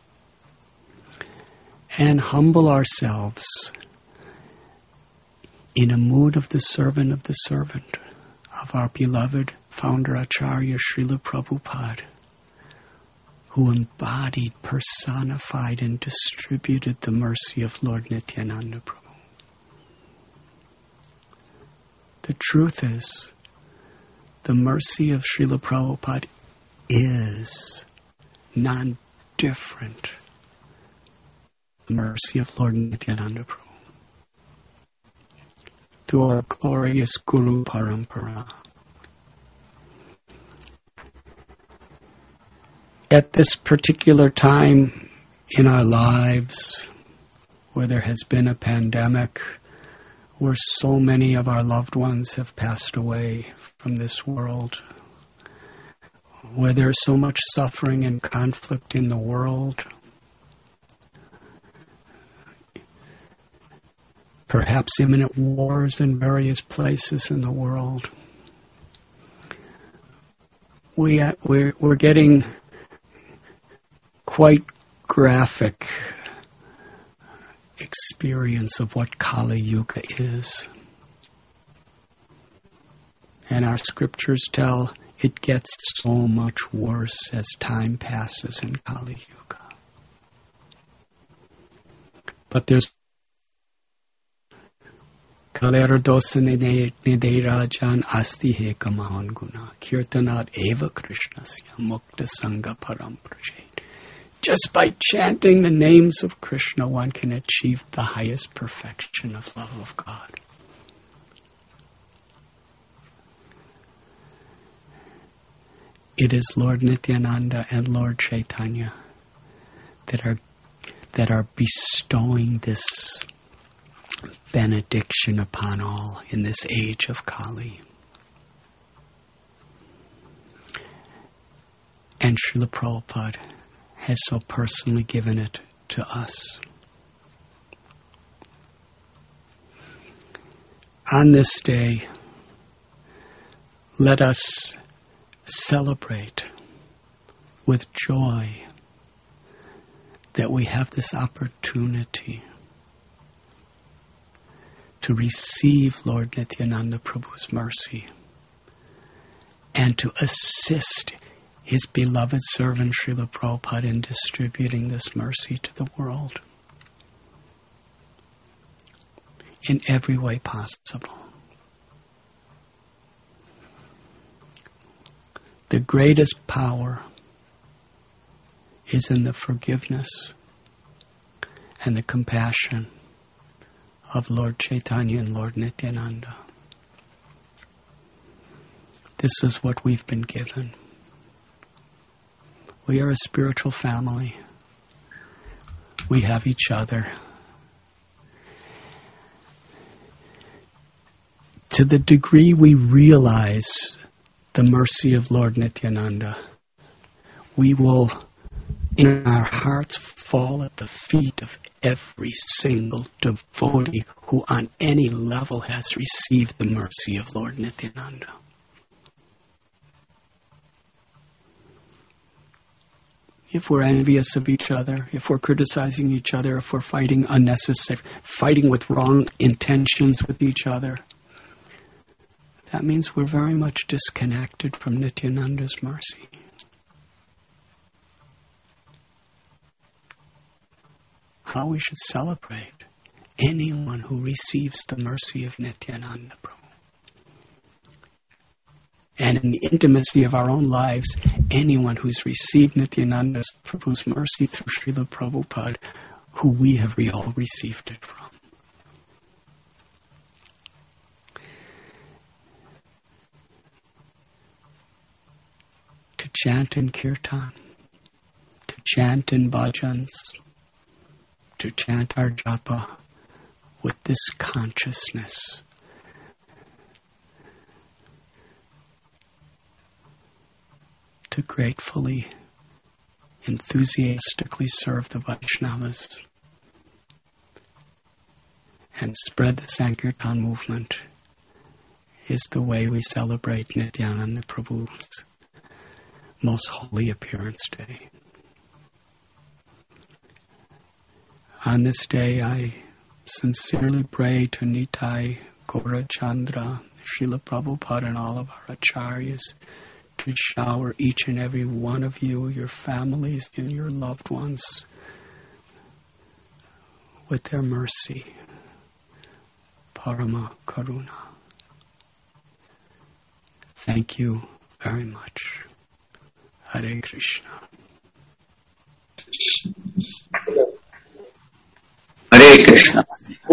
And humble ourselves in a mood of the servant of our beloved founder Acharya Srila Prabhupada, who embodied, personified, and distributed the mercy of Lord Nityananda Prabhu. The truth is, the mercy of Srila Prabhupada is non-different the mercy of Lord Nityananda Prabhu. Through our glorious Guru Parampara. At this particular time in our lives, where there has been a pandemic, where so many of our loved ones have passed away from this world, where there's so much suffering and conflict in the world, perhaps imminent wars in various places in the world, we're getting quite graphic experience of what Kali Yuga is. And our scriptures tell it gets so much worse as time passes in Kali Yuga. But there's Kaler dosa niderajan asti heka mahan guna kirtanat eva krishnasya mukta sangha param prajet. Just by chanting the names of Krishna, one can achieve the highest perfection of love of God. It is Lord Nityananda and Lord Chaitanya that are bestowing this benediction upon all in this age of Kali. And Srila Prabhupada has so personally given it to us. On this day, let us celebrate with joy that we have this opportunity to receive Lord Nityananda Prabhu's mercy and to assist His beloved servant Srila Prabhupada in distributing this mercy to the world in every way possible. The greatest power is in the forgiveness and the compassion of Lord Chaitanya and Lord Nityananda. This is what we've been given. We are a spiritual family. We have each other. To the degree we realize the mercy of Lord Nityananda, we will, in our hearts, fall at the feet of every single devotee who on any level has received the mercy of Lord Nityananda. If we're envious of each other, if we're criticizing each other, if we're fighting with wrong intentions with each other, that means we're very much disconnected from Nityananda's mercy. How we should celebrate anyone who receives the mercy of Nityananda Prabhu. And in the intimacy of our own lives, anyone who's received Nityananda Prabhu's mercy through Srila Prabhupada, who we have all received it from. To chant in kirtan, to chant in bhajans, to chant our japa with this consciousness. To gratefully, enthusiastically serve the Vaishnavas and spread the Sankirtan movement is the way we celebrate Nityananda Prabhu's most holy appearance day. On this day, I sincerely pray to Nitai Gaurachandra, Srila Prabhupada, and all of our acharyas to shower each and every one of you, your families, and your loved ones with their mercy. Parama Karuna. Thank you very much. Hare Krishna. Hare Krishna.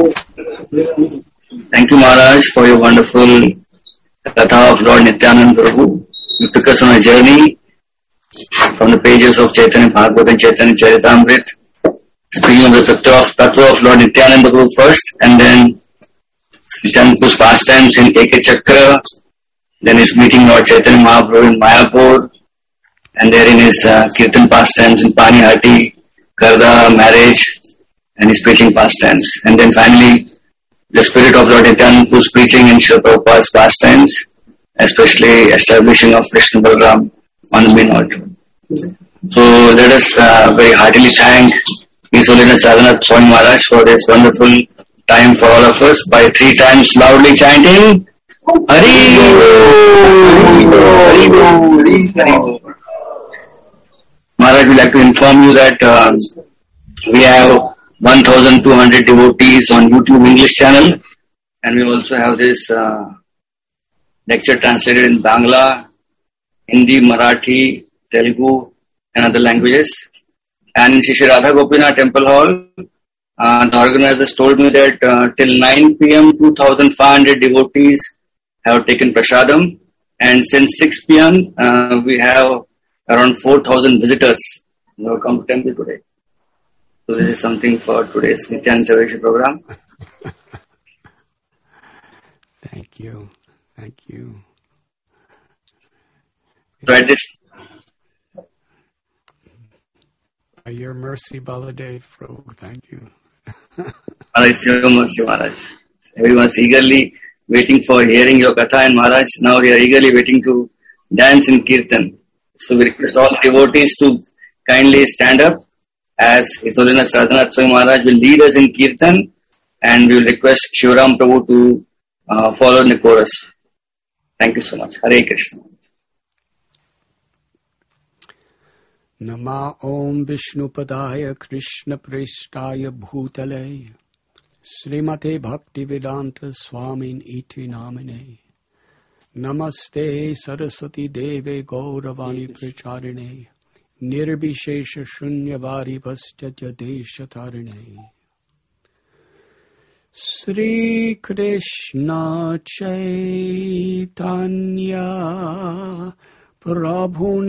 Thank you, Maharaj, for your wonderful Katha of Lord Nityananda Prabhu. You took us on a journey from the pages of Chaitanya Bhagavata and Chaitanya Charitamrita, speaking of the Tattva of Lord Nityananda Prabhu first, and then Nityananda Prabhu's pastimes in Eke Chakra, then his meeting Lord Chaitanya Mahaprabhu in Mayapur, and therein his Kirtan pastimes in Panihati, Karda, marriage, and his preaching pastimes. And then finally, the spirit of Lord Nityananda Prabhu's preaching in Srila Prabhupada's pastimes, especially establishing of Krishna Balaram on the main altar. So let us very heartily thank His Holiness Radhanath Swami Maharaj for this wonderful time for all of us by 3 times loudly chanting Hari Bol, Hari Bol, Hari Bol. Maharaj would like to inform you that we have 1,200 devotees on YouTube English channel, and we also have this lecture translated in Bangla, Hindi, Marathi, Telugu, and other languages. And in Shri Radha Gopinath Temple Hall, the organizers told me that till 9 p.m. 2,500 devotees have taken prasadam, and since 6 p.m. We have around 4,000 visitors who have come to temple today. So this is something for today's Nityananda Chaturdashi program. Thank you. Thank you. So at this, By your mercy, Baladev Prabhu. Thank you. Maharaj. Everyone's eagerly waiting for hearing your Katha, and Maharaj, now we are eagerly waiting to dance in Kirtan. So we request all devotees to kindly stand up as His Holiness Radhanath Swami Maharaj will lead us in Kirtan, and we will request Shivaram Prabhu to follow in the chorus. Thank you so much. Hare Krishna. Nama Om Vishnupadaya Krishna Preshtaya Bhutale Srimate Bhaktivedanta Swamin Iti Namine Namaste Saraswati Deve Gauravani Pracharine Nirbhishesha Shunyavadi Paschatya Deshatarine Sri Krishna Chaitanya Prabhu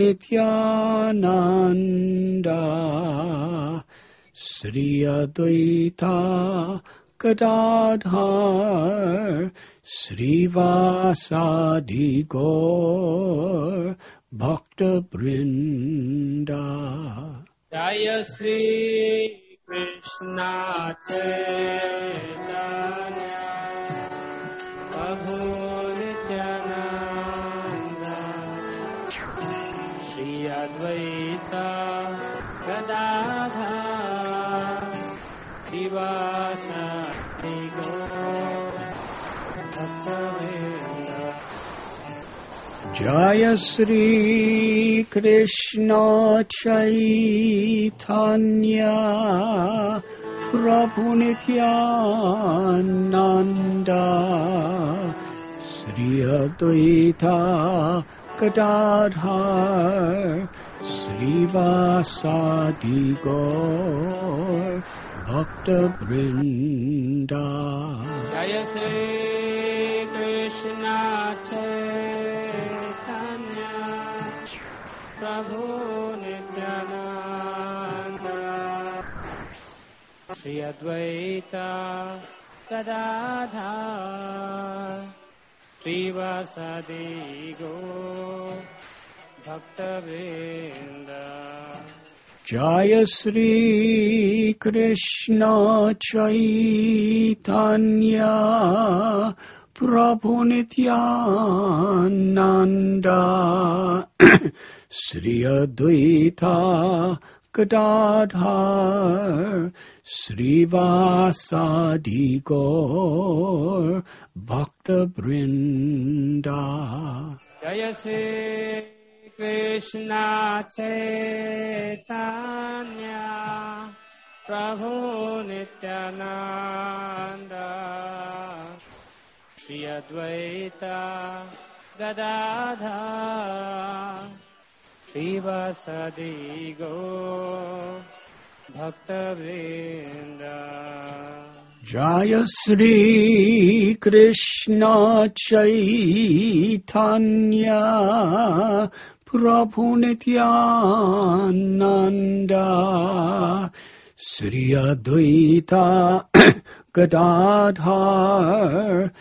Nityananda Sri Advaita Gadadhar Srivasadi Gaur Bhakta Brinda Jaya Sri Krishna Chaitanya Prabhu Nityananda Sri Advaita Gadadhar Srivasadi Gaur Bhakta Brinda Jaya Sri Krishna Chaitanya Prabhu Nityananda Sri Advaita Gadadhar Srivasadi Gaur Bhakta Brinda Jaya Sri Krishna Chaitanya Prabhu Nityananda Sri Advaita Gadadhar Srivasadi Gaur Bhakta Vrinda Jaya Sri Krishna Chaitanya Prabhu Nityananda Sri Advaita Gadadhar Srivasadi Gaur Bhakta Vrinda. Jaya Shri Krishna Chaitanya Prabhu Nityananda Shri Advaita Gadadhar Srivasadi Gaur Bhakta Vrinda. Jaya Shri Krishna Chaitanya Prabhu Nityananda Shri Advaita Gadadhar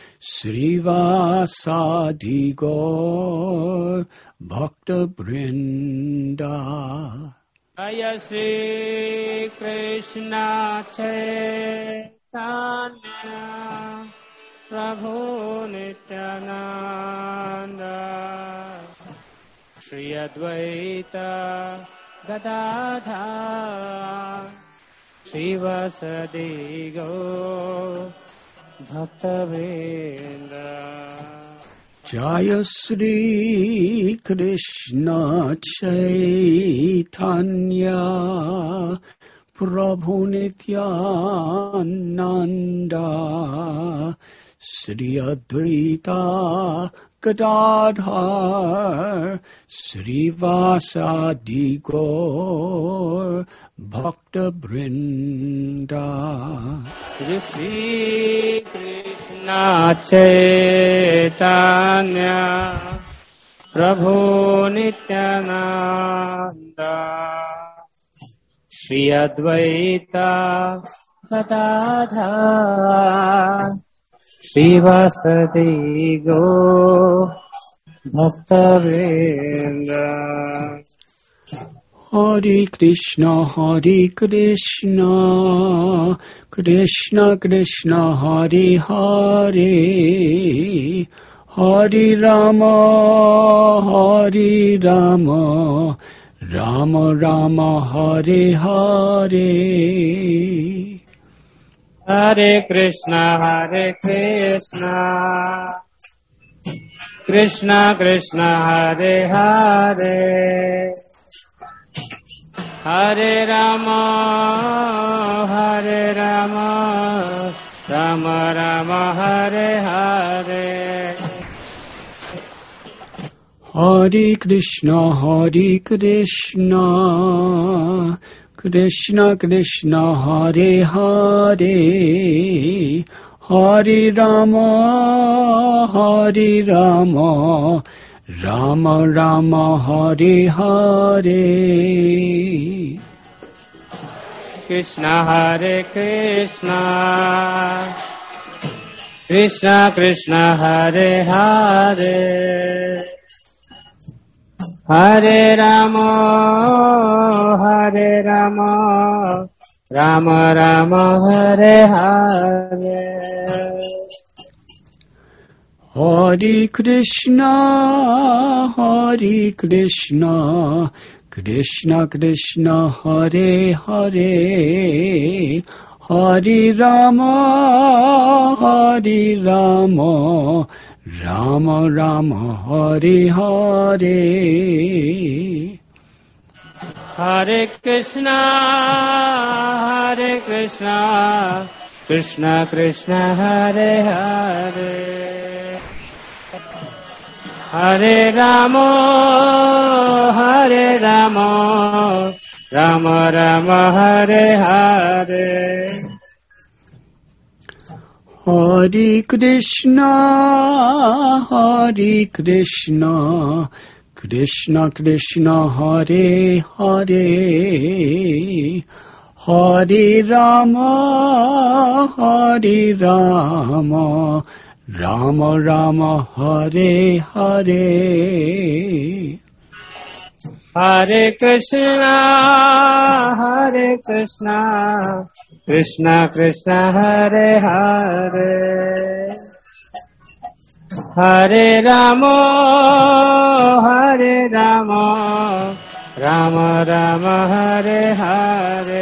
Srivasadi Gaur Bhakta Vrinda. Jaya Shri Krishna Chaitanya Prabhu Nityananda Shri Advaita Gadadhar Srivasadi Gaur Bhakta Vrinda. Jaya Shri Krishna Chaitanya Prabhu Nityananda Shri Advaita Gadadhar Srivasadi Gaur Bhakta Vrinda. Shri Krishna Chaitanya Prabhu Nityananda Shri Advaita Gadadhar Srivasadi Gaur Bhakta Vrinda. Hare Krishna, Hare Krishna, Krishna Krishna, Hare Hare, Hare Rama, Hare Rama, Rama Rama, Hare Hare. Hare Krishna, Krishna Krishna, Hare Hare, Hare Rama, Rama Rama, Hare Hare. Hare Krishna, Krishna Krishna, Hare Hare, Hare Rama, Rama Rama, Hare Hare. Krishna Hare Krishna, Krishna Krishna, Hare Hare, Hare Rama, Rama Rama, Hare Hare. Hare Krishna, Krishna Krishna, Hare Hare, Hare Rama, Rama Rama, Hare Hare. Hare Krishna, Krishna Krishna, Hare Hare, Hare Rama, Rama Rama, Hare Hare. Hare Krishna, Krishna Krishna, Hare Hare, Hare Rama, Rama Rama, Hare Hare. Hare Krishna, Krishna Krishna, Hare Hare, Hare Rama, Ram Ram Hare Hare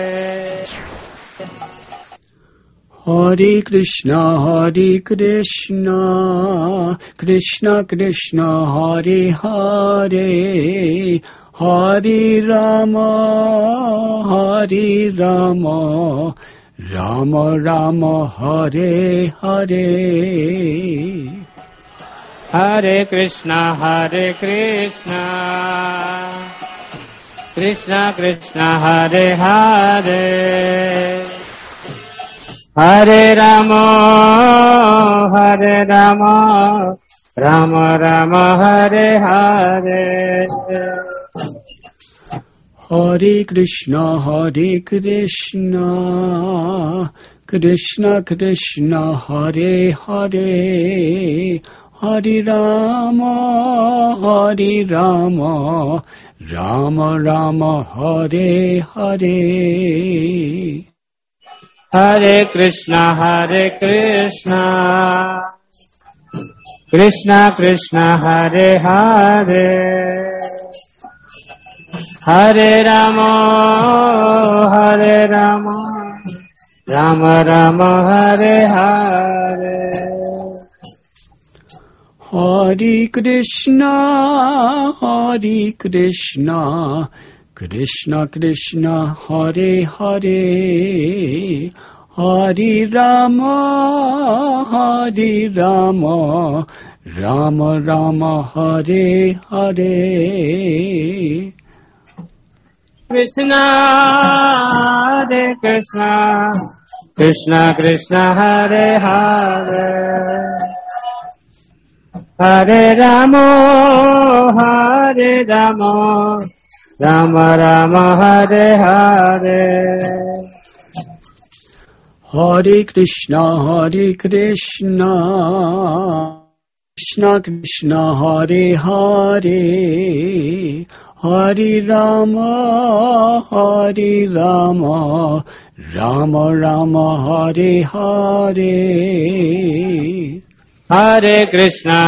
Hare Krishna Krishna Krishna Hare Hare Hare Rama Rama Rama Hare Hare Hare Krishna Krishna Krishna Hare Hare Hare Rama Rama Rama Hare Hare Hare Krishna Krishna Krishna Hare Hare Hare Rama Rama Rama Hare Hare Hare Krishna Krishna Krishna Hare Hare Hare Rama Rama Rama Hare Hare Hare Krishna Krishna Krishna Hare Hare Hare Rama Rama Rama Hare Hare Krishna Hare Krishna Krishna Krishna Hare Hare Hare Rama Rama Rama Hare Hare Hare Krishna Krishna Krishna Hare Hare Hare Rama Rama Rama Hare Hare Hare Krishna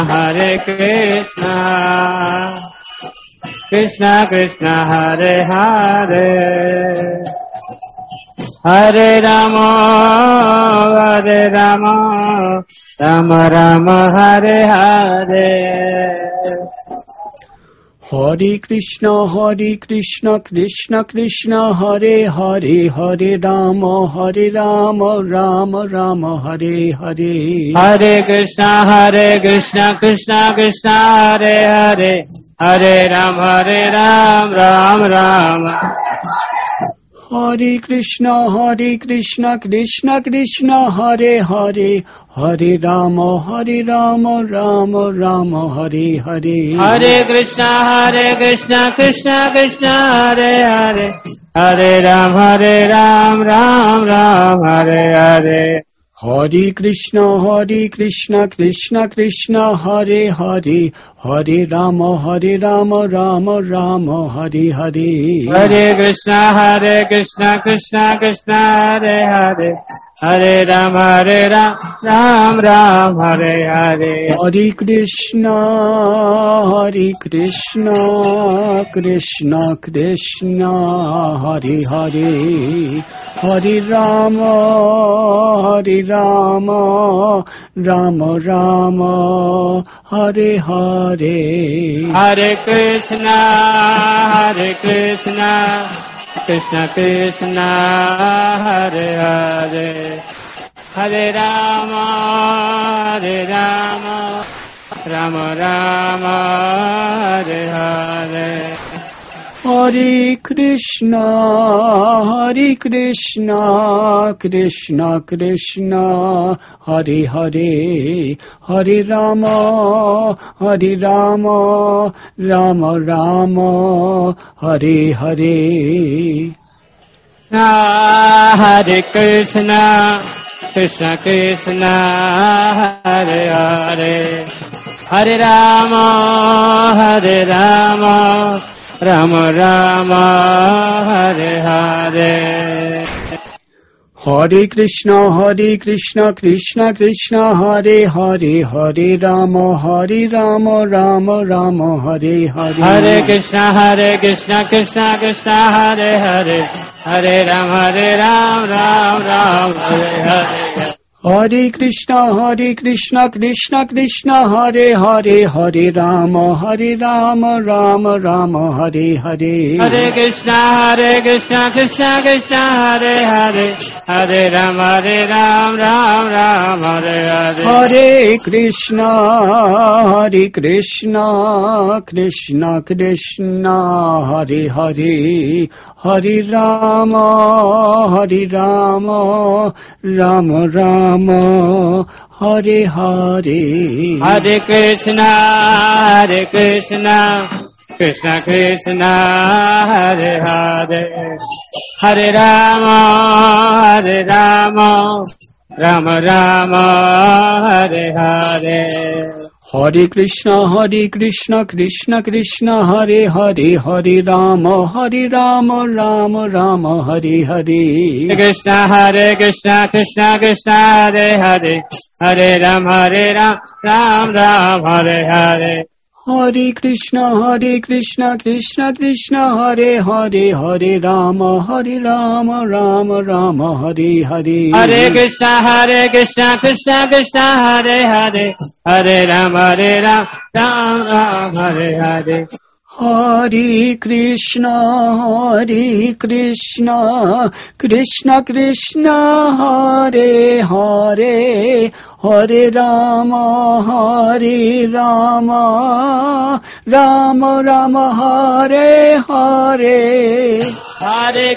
Krishna Krishna Hare Hare Hare Rama Rama Rama Hare Hare Hare Krishna Krishna Krishna Hare Hare Hare Rama Rama Rama Hare Hare Hare Krishna Krishna Krishna Hare Hare Hare Rama Rama Rama Hare Krishna Krishna Krishna Hare Hare Hare Rama Rama Rama Hare Hare Hare Krishna Krishna Krishna Hare Hare Hare Rama Rama Hare Hare Hare Krishna Krishna Krishna Hare Hare Hare Rama Rama Rama Hare Hare Hare Krishna Krishna Krishna Hare Hare Hare Rama Rama Hare Hare Hare Krishna Krishna Krishna Hare Hare Hare Rama Rama Rama Hare Hare Hare Krishna Krishna Krishna Hare Hare Hare Rama Rama Rama Hare Hare Hare Krishna Krishna Krishna Hare Hare Hare Rama Rama Rama Hare Hare Hare Krishna Krishna Hare Hare Hare Rama Rama Rama Hare Hare Hare Krishna Krishna Krishna Hare Hare Hare Rama Rama Rama Hare Hare. Hare Krishna Krishna Krishna Hare Hare Hare Rama Ram Ram Hare Hare. Hare Krishna Krishna Krishna Hare Hare Hare Rama Rama Rama Hare Hare. Hare Krishna Krishna Krishna Hare Hare Hare Rama Ram Ram Hare Hare. Hare Krishna Krishna Krishna Hare Hare Hare Rama Rama Rama Hare Hare. Hare Krishna Krishna Krishna Hare Hare Hare Rama Rama Rama Hare Hare. Hare Krishna Krishna Krishna Hare Hare Hare Rama Rama Rama Hare Hare. Hare Krishna Krishna Hare Hare Hare Rama Ram Hare Hare. Hare Krishna Krishna Krishna Hare Hare Rama Rama Rama Hare Hare. Hare Krishna Krishna Hare Hare Hare Rama Ram Hare Hare. Hare Krishna Krishna Krishna Hare Hare Hare Rama Rama Rama Hare Hare. Hare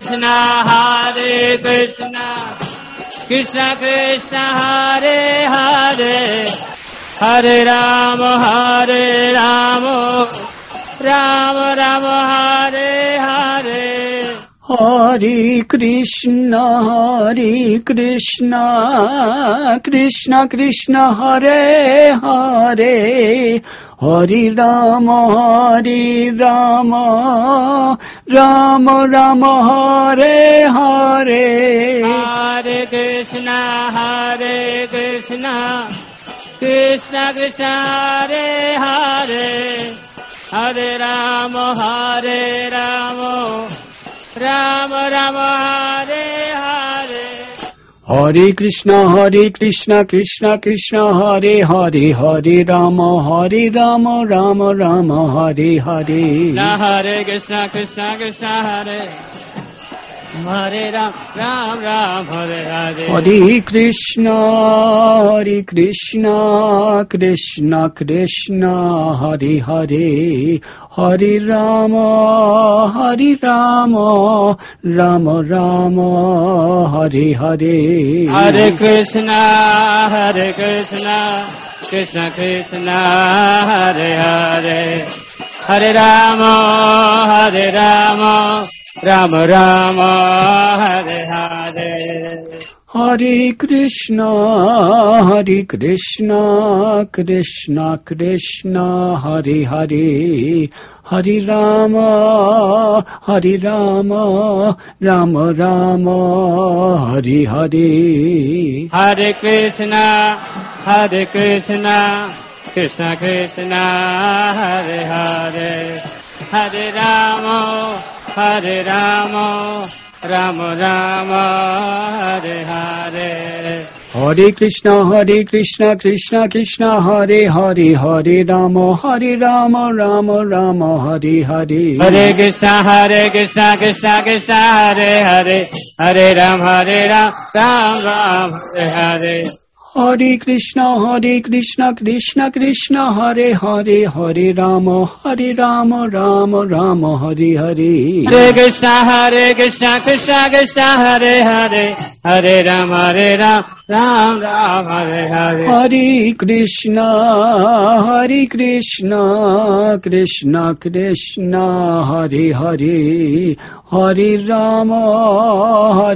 Krishna Krishna Krishna Hare Hare Hare Rama Rama Rama Hare Hare. Hare Krishna Krishna Krishna Hare Hare Hare Rama Rama Rama Hare Hare. Hare Krishna Krishna Krishna Hare Hare Hare Rama Rama Rama Hare Hare. Hare Krishna Krishna Krishna Hare Hare Hare Rama Rama Rama Hare Hare. Hare Krishna Krishna Hare Ram Ram Hare Hare. Hare Krishna Krishna Krishna Hare Hare Hare Rama Rama Rama Hare Hare. Hare Krishna Krishna Krishna Hare Hare Hare Rama Rama Rama Hare Hare. Hare Krishna Krishna Krishna Hare Hare Hare Rama Rama Rama Hare Hare. Hare Krishna Krishna Krishna Hare Hare Hare Rama Rama Rama Hare Hare. Hare Krishna Krishna Krishna Hare Hare Hare Rama Rama Rama Hare Hare. Hare Krishna Krishna Hare Hare Hare Rama Ram Hare Hare. Hare Krishna Krishna Krishna Hare Hare Rama Rama Rama Hare Hare. Hare Krishna Krishna Hare Hare Hare Rama Ram Hare Hare. Hare Krishna Krishna Krishna Hare Hare Hare Rama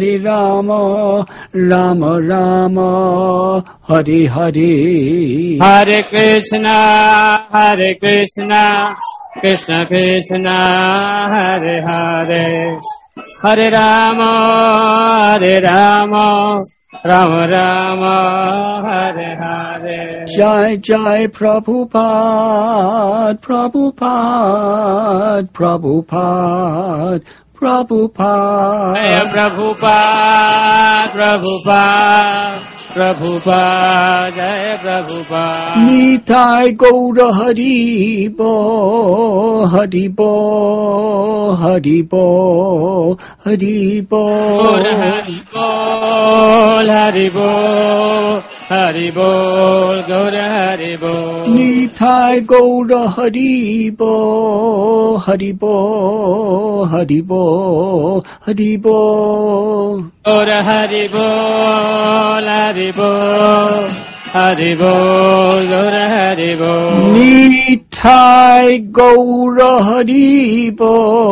Rama Rama Hare Hare. Hare Krishna Krishna Krishna Hare Hare Hare Rama, Hare Rama, Rama Rama, Hare Hare. Jai Jai Prabhupada, Prabhupada, Prabhupada, Prabhupada. Jai Prabhupada, Prabhupada, Prabhupada, Jai Prabhupada. Nitai Gaura Haribo, Haribo, Haribo, Haribo. Gaura Haribol, Haribol, Haribol, Gaura Haribol. Nitai Gaura Haribo, Haribo, Haribo, Haribo. Gaura Haribol, Haribol, Haribol, Gaura Haribol. Nitai Gaura Haribo,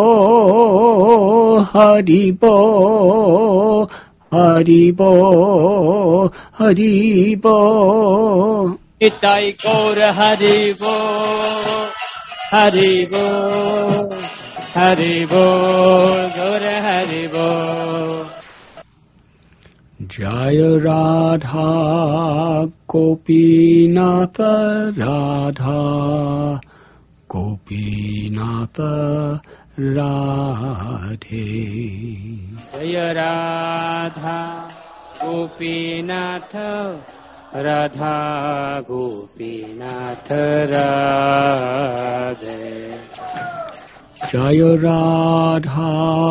Haribo, Haribo, Haribo. Nitai Gaura Haribol, Haribol, Haribol, Gaura Haribol. Jaya Radha Gopinatha Radha Gopinatha Radhe. Jaya Radha Gopinatha Radha Gopinatha Radhe. Jaya Radha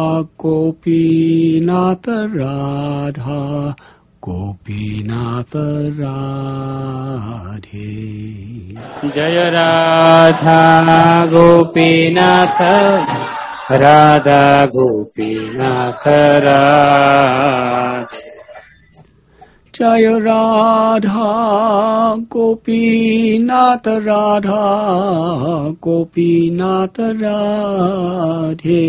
Gopinatha Radha Gopinatha Radhe. Jaya Radha Gopinatha Radha Gopinatha Radhe. Jaya Radha Gopinatha Radha Gopinatha Radhe.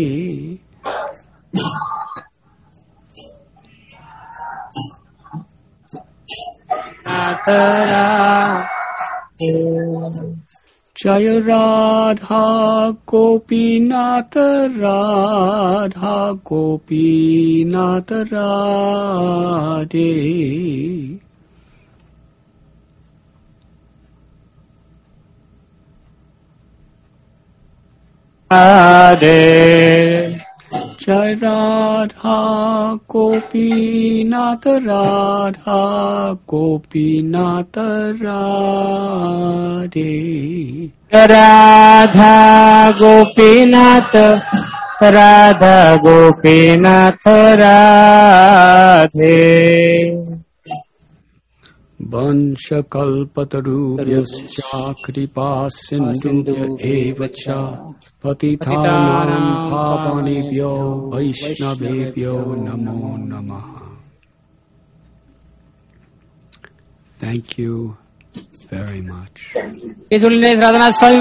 Jaya Radha Gopinatha Radha Gopinatha Radhe. Radhe. Jai Radha Gopinatha Radha Gopinatha Radhe. Radha Gopinatha Radha Gopinatha Radhe. Vansha kalpatarubhyascha kripa sindhubhya eva cha patitanam pavanebhyo vaishnavebhyo namo namaha. Thank you very much. His Holiness Radhanath Swami,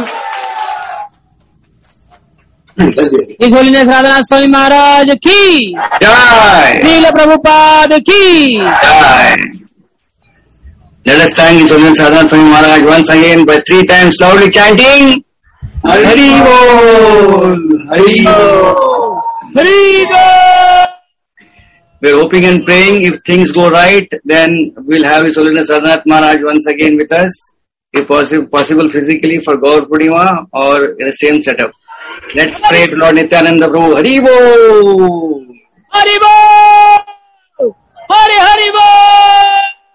His Holiness Radhanath Swami Maharaj ki Jai! Srila Prabhupada ki Jai! Let us thank His Holiness Radhanath Swami Maharaj once again by 3 times loudly chanting Hari Bol! Hari Bol! Hari Bol. We are hoping and praying if things go right, then we'll have His Holiness Radhanath Maharaj once again with us, if possible physically for Gaur Purnima or in the same setup. Let's pray to Lord Nityananda Prabhu. Hari Bol! Hari Bol! Hari Hari Bol!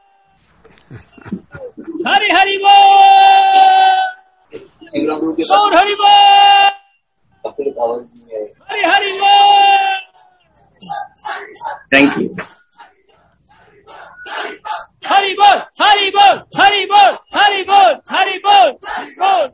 Hari Hari Bol! Gaur Hari Bol! Hari Hari Bol! Thank you. Hari Bol! Hari Bol! Hari Bol! Hari Bol! Hari Bol! Hari Bol!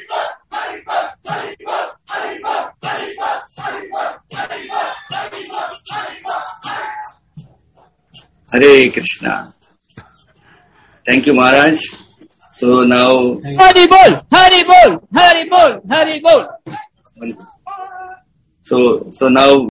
Hare Krishna. Thank you, Maharaj. So now, Hari Bol! Hari Bol! Hari Bol! Hari Bol! so now